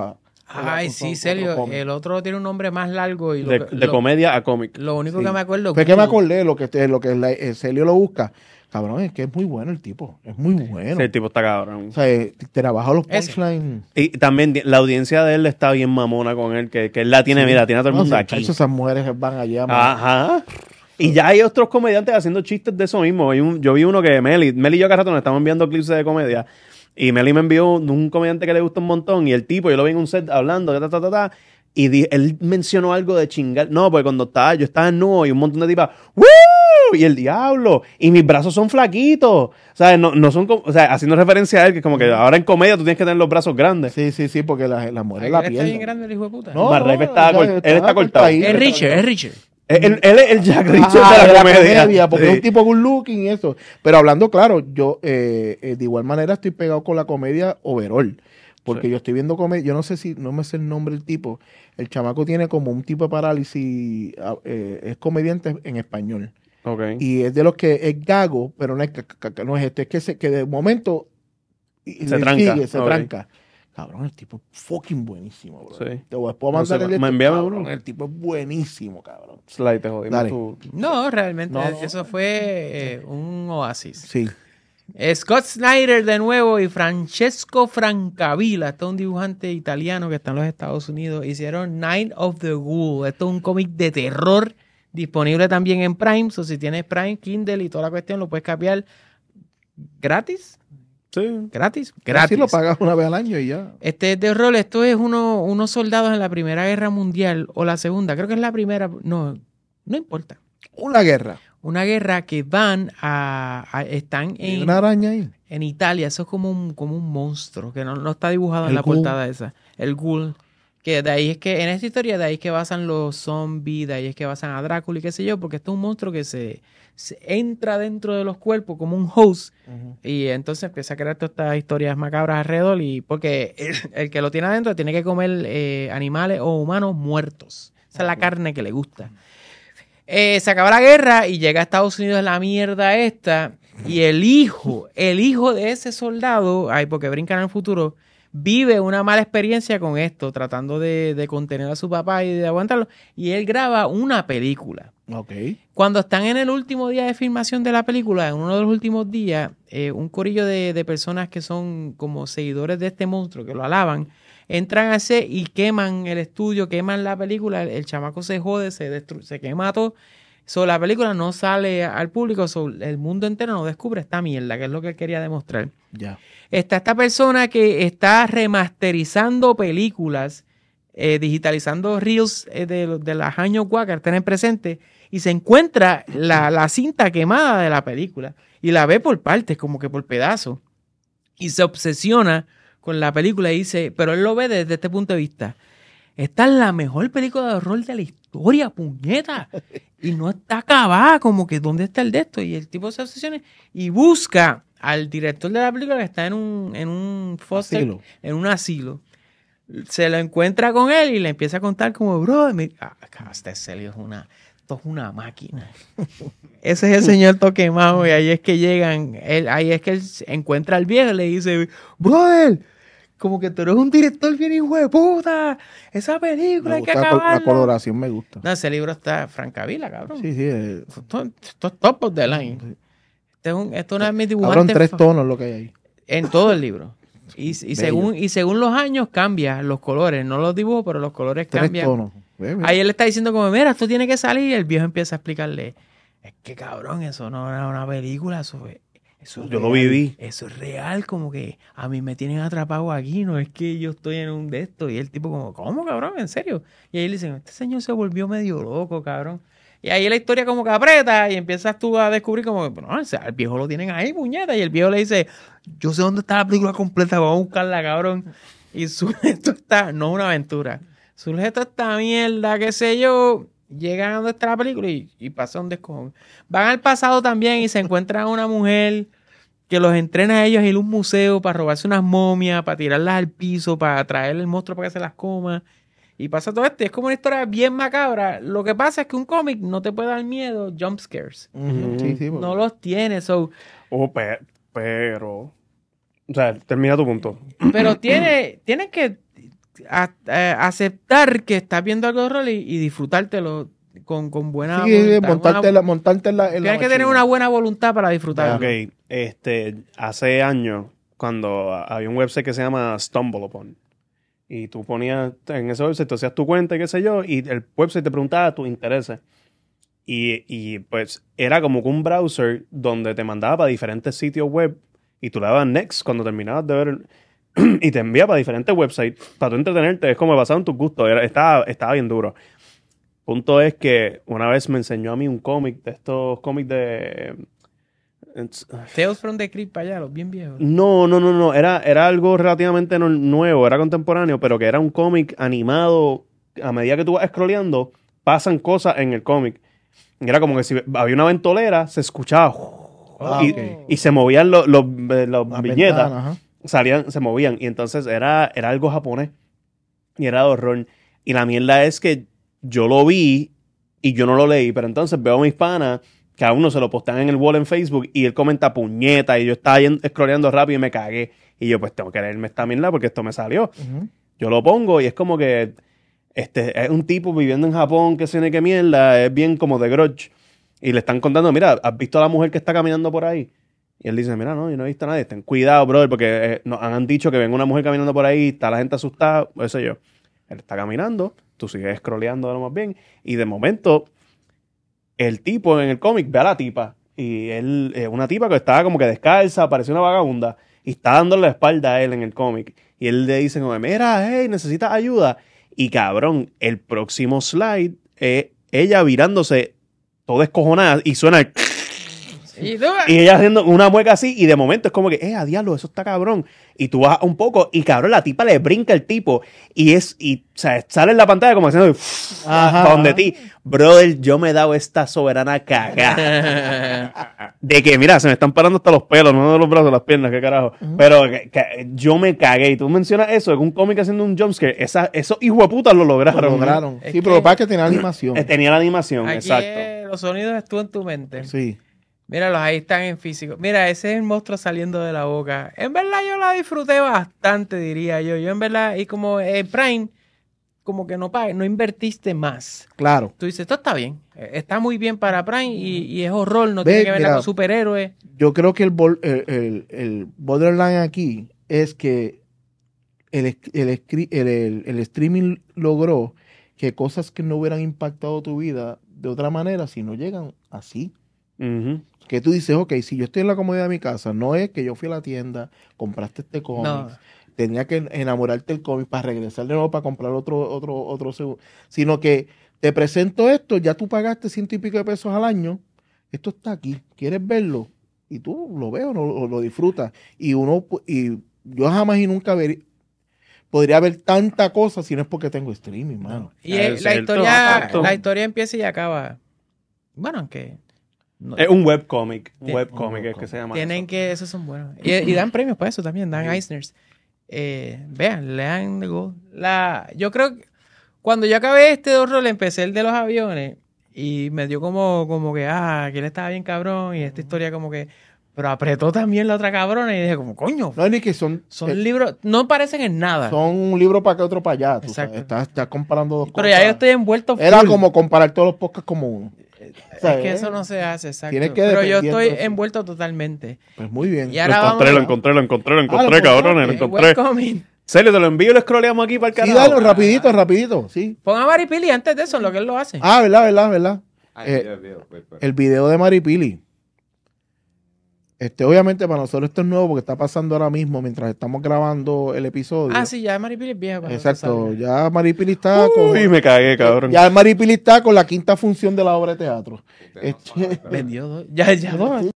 Ay, sí, Celio. El otro tiene un nombre más largo. Y De comedia a cómic. Lo único Sí. que me acuerdo. Fue que me acordé el Celio lo busca. Cabrón, es que es muy bueno el tipo. Es muy bueno. Sí, el tipo está cabrón. O sea, trabaja los Ese. punchlines. Y también la audiencia de él está bien mamona con él, que él la tiene, mira, tiene a todo el mundo aquí. Esas mujeres que van allá. man. Ajá. Y ya hay otros comediantes haciendo chistes de eso mismo. Yo vi uno que Meli y yo cada rato nos estamos enviando clips de comedia. Y Meli me envió un comediante que le gusta un montón. Y el tipo, yo lo vi en un set hablando, y él mencionó algo de chingar. No, porque cuando yo estaba en nudo y un montón de tipas, ¡woo! Y el diablo. Y mis brazos son flaquitos. O sea, no son como, o sea, haciendo referencia a él, que como que ahora en comedia tú tienes que tener los brazos grandes. Sí, porque las mujeres Ay, la está bien pierden. grande el hijo de puta. No, Marrape no, está él está cortado. cortadito. Es Richard. Él es el Jack Richard Ajá, de la comedia. porque Sí. es un tipo good looking y eso. Pero hablando claro, yo de igual manera estoy pegado con la comedia overall. Porque Sí. yo estoy viendo comedia, yo no me sé el nombre del tipo. El chamaco tiene como un tipo de parálisis, es comediante en español. Ok. Y es de los que es gago, pero no es, no es es que de momento Se le tranca. se Ok. tranca. Cabrón, el tipo es fucking buenísimo, bro. Sí. Te puedo No sé, mandar el de envíame cabrón, uno. el tipo es buenísimo, cabrón. Slide, te jodimos Dale. tú. No, realmente. No. Eso fue un oasis. Sí. Scott Snyder de nuevo y Francesco Francavilla, este es un dibujante italiano que está en los Estados Unidos, hicieron Night of the Ghoul. Esto es un cómic de terror disponible también en Prime, o si tienes Prime, Kindle y toda la cuestión, lo puedes cambiar gratis. Sí. Gratis. Así lo pagas una vez al año y ya. Este es de rol, esto es unos soldados en la Primera Guerra Mundial o la Segunda, creo que es la primera, no importa. Una guerra. Una guerra que van están Hay una araña ahí. en Italia, eso es como un monstruo, que no está dibujado en El la ghoul. portada esa. El ghoul. Que de ahí es que, en esta historia, de ahí es que basan los zombies, de ahí es que basan a Drácula y qué sé yo, porque esto es un monstruo que se entra dentro de los cuerpos como un host, y entonces empieza a crear todas estas historias macabras alrededor, y porque el que lo tiene adentro tiene que comer animales o humanos muertos. Esa es la carne que le gusta. Se acaba la guerra y llega a Estados Unidos la mierda esta, y el hijo de ese soldado, porque brincan al futuro, vive una mala experiencia con esto, tratando de contener a su papá y de aguantarlo, y él graba una película. Ok. Cuando están en el último día de filmación de la película, en uno de los últimos días, un corillo de personas que son como seguidores de este monstruo, que lo alaban, entran a ese y queman el estudio, queman la película, el chamaco se jode, se quema todo. La película no sale al público, el mundo entero no descubre esta mierda, que es lo que él quería demostrar. Ya. Está esta persona que está remasterizando películas, digitalizando reels de los años guacas que están en presente, y se encuentra la cinta quemada de la película y la ve por partes, como que por pedazos, y se obsesiona con la película y dice, pero él lo ve desde este punto de vista: esta es la mejor película de horror de la historia, puñeta. Y no está acabada, como que ¿dónde está el de esto? Y el tipo se obsesiona y busca al director de la película, que está en un foster, Asilo. en un asilo. Se lo encuentra con él y le empieza a contar como, bro, este Celio esto es una máquina. Ese es el señor Toquemao, y ahí es que llegan, ahí es que él encuentra al viejo y le dice, brother, como que tú eres un director bien hijo de puta, esa película Me hay que gusta acabarla. la coloración, me gusta. No, ese libro está Francavilla, cabrón. Sí. Esto es top of the line. Esto es una de mis Cabrón, dibujantes 3 tonos lo que hay ahí. en todo el libro. Y según los años cambia los colores, no los dibujos, pero los colores 3 cambian. tonos. Ve. Ahí él está diciendo como, mira, esto tiene que salir, y el viejo empieza a explicarle, es que cabrón, eso no era una película, Eso es Yo lo real. viví. Eso es real, como que a mí me tienen atrapado aquí, no es que yo estoy en un de estos. Y el tipo como, ¿cómo, cabrón? ¿En serio? Y ahí le dicen, este señor se volvió medio loco, cabrón. Y ahí la historia como que aprieta y empiezas tú a descubrir como que, no, o sea, el viejo lo tienen ahí, puñeta. Y el viejo le dice, yo sé dónde está la película completa, vamos a buscarla, cabrón. Y surge esto está, no es una aventura, surge toda esta mierda, qué sé yo. Llegan a donde está la película y pasa un descojón. Van al pasado también y se encuentran a una mujer que los entrena a ellos a ir a un museo para robarse unas momias, para tirarlas al piso, para traer el monstruo para que se las coma. Y pasa todo esto. Es como una historia bien macabra. Lo que pasa es que un cómic no te puede dar miedo, jump scares. Sí, sí, No los tiene. So, Pero... O sea, termina tu punto. pero tienes que aceptar que estás viendo algo de horror y disfrutártelo con buena Sí, montarte en la Tienes que máquina. tener una buena voluntad para disfrutarlo. Ok, hace años, cuando había un website que se llama StumbleUpon, y tú ponías en ese website, tú hacías tu cuenta y qué sé yo, y el website te preguntaba tus intereses. Y pues era como que un browser donde te mandaba para diferentes sitios web y tú le dabas next cuando terminabas de ver y te envía para diferentes websites para tú entretenerte. Es como basado en tus gustos. Estaba bien duro. Punto es que una vez me enseñó a mí un cómic de estos cómics de... Tales from the Crypt para allá, los bien viejos. No. Era algo relativamente nuevo, era contemporáneo, pero que era un cómic animado. A medida que tú vas scrolleando, pasan cosas en el cómic. Y era como que si había una ventolera, se escuchaba y se movían los Las viñetas, ventanas, ajá. se movían. Y entonces era algo japonés y era de horror. Y la mierda es que yo lo vi y yo no lo leí, pero entonces veo a mis panas que a uno se lo postean en el wall en Facebook y él comenta puñeta y yo estaba scrolleando rápido y me cagué. Y yo pues tengo que leerme esta mierda porque esto me salió. Ujú. Yo lo pongo y es como que es un tipo viviendo en Japón que se qué mierda, es bien como de grudge. Y le están contando, mira, ¿has visto a la mujer que está caminando por ahí? Y él dice, mira, no, yo no he visto a nadie. Ten cuidado, brother, porque nos han dicho que ven una mujer caminando por ahí, está la gente asustada, o sé yo. Él está caminando, tú sigues scrolleando lo más bien, y de momento, el tipo en el cómic ve a la tipa, y él, una tipa que estaba como que descalza, parecía una vagabunda, y está dándole la espalda a él en el cómic. Y él le dice como, mira, hey, ¿necesitas ayuda? Y cabrón, el próximo slide es ella virándose toda descojonada y suena el... Y Y ella haciendo una mueca así y de momento es como que, a diablo, eso está cabrón. Y tú vas un poco y cabrón, la tipa le brinca el tipo y o sea, sale en la pantalla como haciendo Ajá. para donde ti. Brother, yo me he dado esta soberana cagada. De que, mira, se me están parando hasta los pelos, no de los brazos, las piernas, qué carajo. Pero que yo me cagué. Y tú mencionas eso, es un cómic haciendo un jumpscare. Esos hijos de putas lo lograron. Lo lograron. Es Sí, que- pero lo que pasa es que tenía animación. Tenía la animación, aquí exacto. los sonidos están en tu mente. Sí. Míralos, ahí están en físico. Mira, ese es el monstruo saliendo de la boca. En verdad yo la disfruté bastante, diría yo. Yo en verdad, y como Prime, como que no invertiste más. Claro. Tú dices, esto está bien. Está muy bien para Prime y es horror, no Ve, tiene que ver mira. con superhéroes. Yo creo que el borderline aquí es que el streaming logró que cosas que no hubieran impactado tu vida de otra manera, si no llegan así. Ujú. Que tú dices, ok, si yo estoy en la comodidad de mi casa, no es que yo fui a la tienda, compraste este cómic, No. tenía que enamorarte del cómic para regresar de nuevo para comprar otro segundo, sino que te presento esto, ya tú pagaste 100 y pico de pesos al año, esto está aquí, ¿quieres verlo? Y tú lo ves o lo disfrutas. Y yo jamás y nunca podría ver tanta cosa si no es porque tengo streaming, mano. Y Es la cierto, historia, exacto. la historia empieza y acaba. Bueno, aunque no- Es un webcomic. Un Tien- webcomic es que se llama. tienen eso. que, esos son buenos. Y dan premios para eso también, dan Eisners. Vean, lean The Gold. Yo creo que cuando yo acabé este horror, empecé el de los aviones y me dio como que, que él estaba bien cabrón y esta historia como que, pero apretó también la otra cabrona y dije como, coño, No es ni que son libros, no parecen en nada. son un libro para que otro para allá. Tú Exacto. sabes, estás comparando dos Pero cosas. ya yo estoy envuelto Era full. como comparar todos los podcasts como uno. Es ¿sabes? que eso no se hace, exacto. Tienes que Pero yo dependiendo, estoy sí. envuelto totalmente. Pues muy bien. Y ahora Lo encontré, vamos lo encontré, lo cabrones, lo encontraste. encontré. webcomic. Serio, te lo envío y lo scrolleamos aquí para el Sí, canal. dale, rapidito, sí. Pon a Maripili antes de eso, en lo que él lo hace. Verdad. Ah, El video de Maripili. Obviamente para nosotros esto es nuevo porque está pasando ahora mismo mientras estamos grabando el episodio. Ah, sí, ya Maripili es vieja. cuando eso Exacto, salga. ya Maripili está con... Uy, me cagué, cabrón. Ya Maripili está con la quinta función de la obra de teatro. Vendió dos. Ya dos.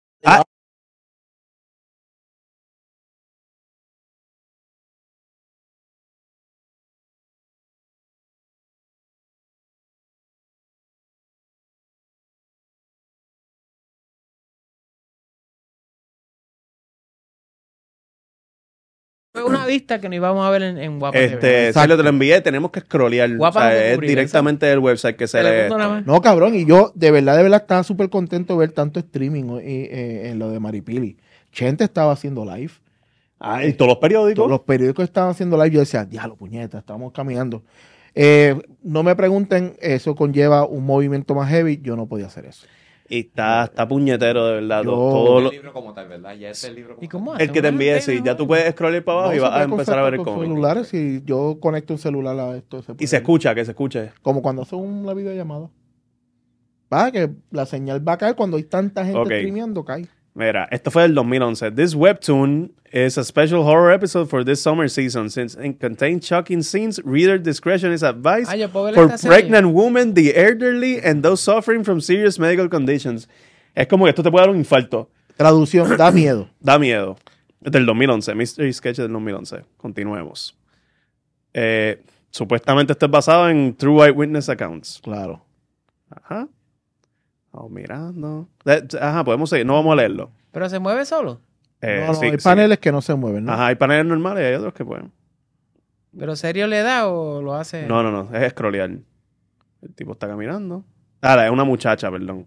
Fue una vista que nos íbamos a ver en Guapa TV. Exacto. Te lo envié, tenemos que scrollear. Guapa o sea, no es cubrir, directamente del website que se lee. Telemundo esto. nada más. No, cabrón, y yo de verdad estaba súper contento de ver tanto streaming en lo de Maripili. Chente estaba haciendo live. Ah, y todos los periódicos. Todos los periódicos estaban haciendo live. Yo decía, diablo, puñeta, estamos caminando. No me pregunten, eso conlleva un movimiento más heavy. Yo no podía hacer eso. Y está puñetero, de verdad. Yo- todo El lo- libro como tal, ¿verdad? Ya es el libro como ¿Y cómo tal. el que te envié, ¿Hace sí. una Ya tú puedes scrollear para abajo No, y se vas a puede empezar a ver el conectar con cómic. celulares. Si yo conecto un celular a esto, se Y puede se ver. escucha, que se escuche. Como cuando hace una videollamada. Va, que la señal va a caer cuando hay tanta gente Ok. streameando, cae. Mira, esto fue del 2011. This webtoon is a special horror episode for this summer season. Since it contains shocking scenes, reader discretion is advised Ah, yo puedo ver for esta serie. pregnant women, the elderly, and those suffering from serious medical conditions. Es como que esto te puede dar un infarto. Traducción, da miedo. Da miedo. Es del 2011. Mystery Sketch del 2011. Continuemos. Supuestamente esto es basado en True Eyewitness Accounts. Claro. Ajá. Vamos mirando. Ajá, podemos seguir. No vamos a leerlo. Pero se mueve solo. No, Sí, hay sí. paneles que no se mueven, ¿no? Ajá, hay paneles normales y hay otros que pueden. ¿Pero serio le da o lo hace? No, es scrollear. El tipo está caminando. Ah, es una muchacha, perdón.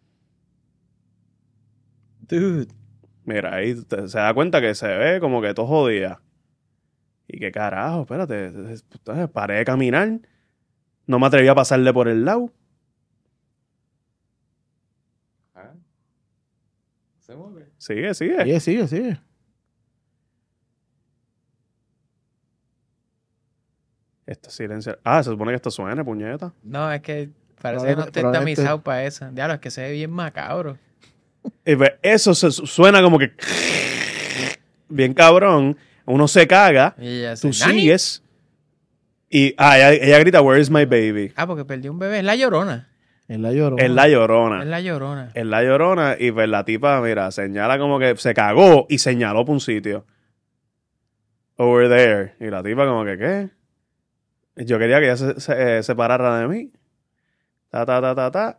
Dude. Mira, ahí se da cuenta que se ve como que todo jodida. Y qué carajo, espérate. Paré de caminar. No me atreví a pasarle por el lado. Ah. Se mueve. Sigue. Sigue. Este silencio. Ah, se supone que esto suena, puñeta. No, es que parece que no está Probablemente- tamizado para eso. Diablo, es que se ve bien macabro. Y pues, eso suena como que. Bien cabrón. Uno se caga. Y ella Tú hace, "Nani". sigues. Y ella grita, "Where is my baby?" Ah, porque perdió un bebé. Es la llorona. En la llorona. Es la llorona. Es la llorona. Es la llorona. Y pues la tipa, mira, señala como que se cagó y señaló para un sitio. Over there. Y la tipa como que, ¿qué? Yo quería que ella se separara de mí. Ta.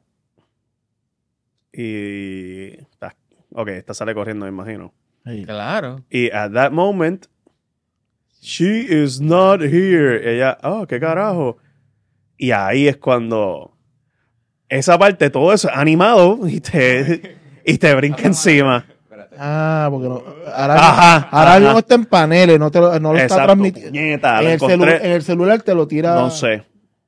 Y... Ok, esta sale corriendo, me imagino. Sí. Claro. Y at that moment, she is not here. Ella, oh, qué carajo. Y ahí es cuando esa parte, todo eso animado y te brinca encima. Ah, porque no. Ajá, Ahora ajá. mismo está en paneles, no lo está Exacto, transmitiendo. puñeta, En la el, encontré. en el celular te lo tira. No sé.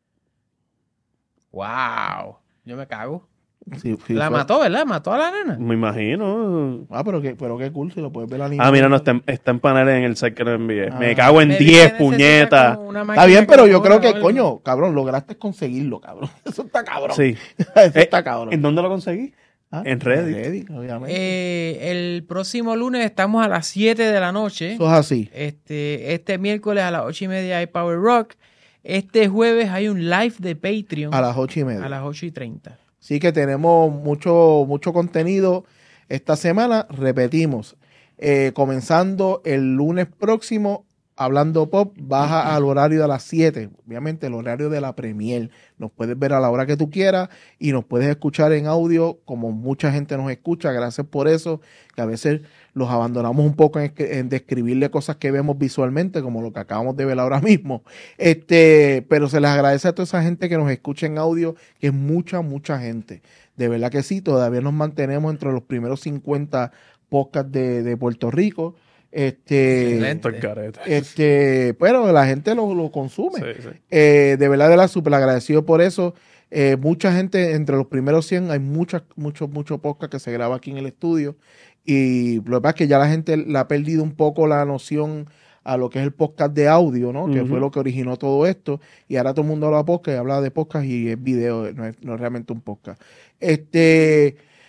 Wow. Yo me cago. Sí, sí, La fue. mató, ¿verdad? Mató a la nena. Me imagino. Ah, pero qué cool si lo puedes ver Ah, mira, no, está en paneles en el site que lo envié. Ah. Me cago en Me 10, dice, necesita puñeta. como una Está máquina bien, pero que yo lo creo ponga que, o algo. coño, cabrón, lograste conseguirlo, cabrón. Eso está cabrón. Sí. Eso está cabrón. ¿En dónde lo conseguí? Ah, en Reddit. obviamente. El próximo lunes estamos a las 7 de la noche. Eso es así. Este miércoles a las 8:30 hay Power Rock. Este jueves hay un live de Patreon A las 8:30. a las 8:30. Así que tenemos mucho contenido esta semana. Repetimos, comenzando el lunes próximo, Hablando Pop, baja al horario de las 7. Obviamente el horario de la premier. Nos puedes ver a la hora que tú quieras y nos puedes escuchar en audio como mucha gente nos escucha. Gracias por eso, que a veces los abandonamos un poco en describirle cosas que vemos visualmente, como lo que acabamos de ver ahora mismo. Pero se les agradece a toda esa gente que nos escucha en audio, que es mucha gente. De verdad que sí, todavía nos mantenemos entre los primeros 50 podcasts de Puerto Rico. Excelente. Pero la gente lo consume. Sí. De verdad, súper agradecido por eso. Mucha gente, entre los primeros 100, hay mucho podcast que se graba aquí en el estudio. Y lo que pasa es que ya la gente le ha perdido un poco la noción a lo que es el podcast de audio, ¿no? Que fue lo que originó todo esto. Y ahora todo el mundo habla de podcast y habla de podcast y es video, no es realmente un podcast.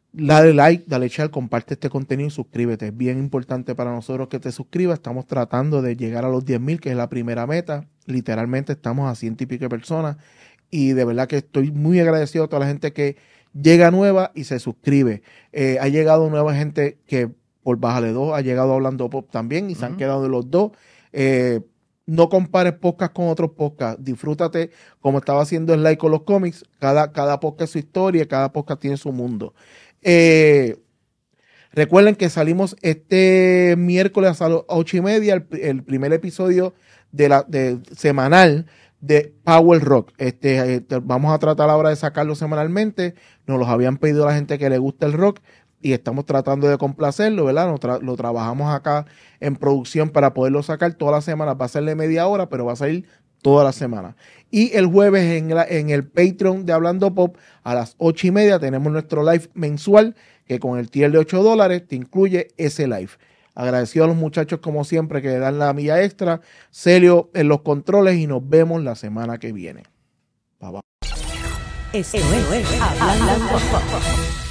Dale like, dale share, comparte este contenido y suscríbete. Es bien importante para nosotros que te suscribas. Estamos tratando de llegar a los 10,000, que es la primera meta. Literalmente estamos a 100 y pico de personas. Y de verdad que estoy muy agradecido a toda la gente que llega nueva y se suscribe. Ha llegado nueva gente que por Bájale 2 ha llegado Hablando Pop también y se han quedado los dos. No compares podcast con otros podcasts. Disfrútate como estaba haciendo el like con los cómics. Cada podcast es su historia, cada podcast tiene su mundo. Recuerden que salimos este miércoles a las 8:30, el primer episodio de semanal de Power Rock. Vamos a tratar ahora de sacarlo semanalmente. Nos los habían pedido la gente que le gusta el rock y estamos tratando de complacerlo, ¿verdad? Lo trabajamos acá en producción para poderlo sacar toda la semana. Va a ser de media hora, pero va a salir toda la semana. Y el jueves en el Patreon de Hablando Pop a las 8:30 tenemos nuestro live mensual que con el tier de $8 te incluye ese live. Agradecido a los muchachos como siempre que dan la milla extra. Celio en los controles y nos vemos la semana que viene. Bye bye. Esto es Hablando Pop.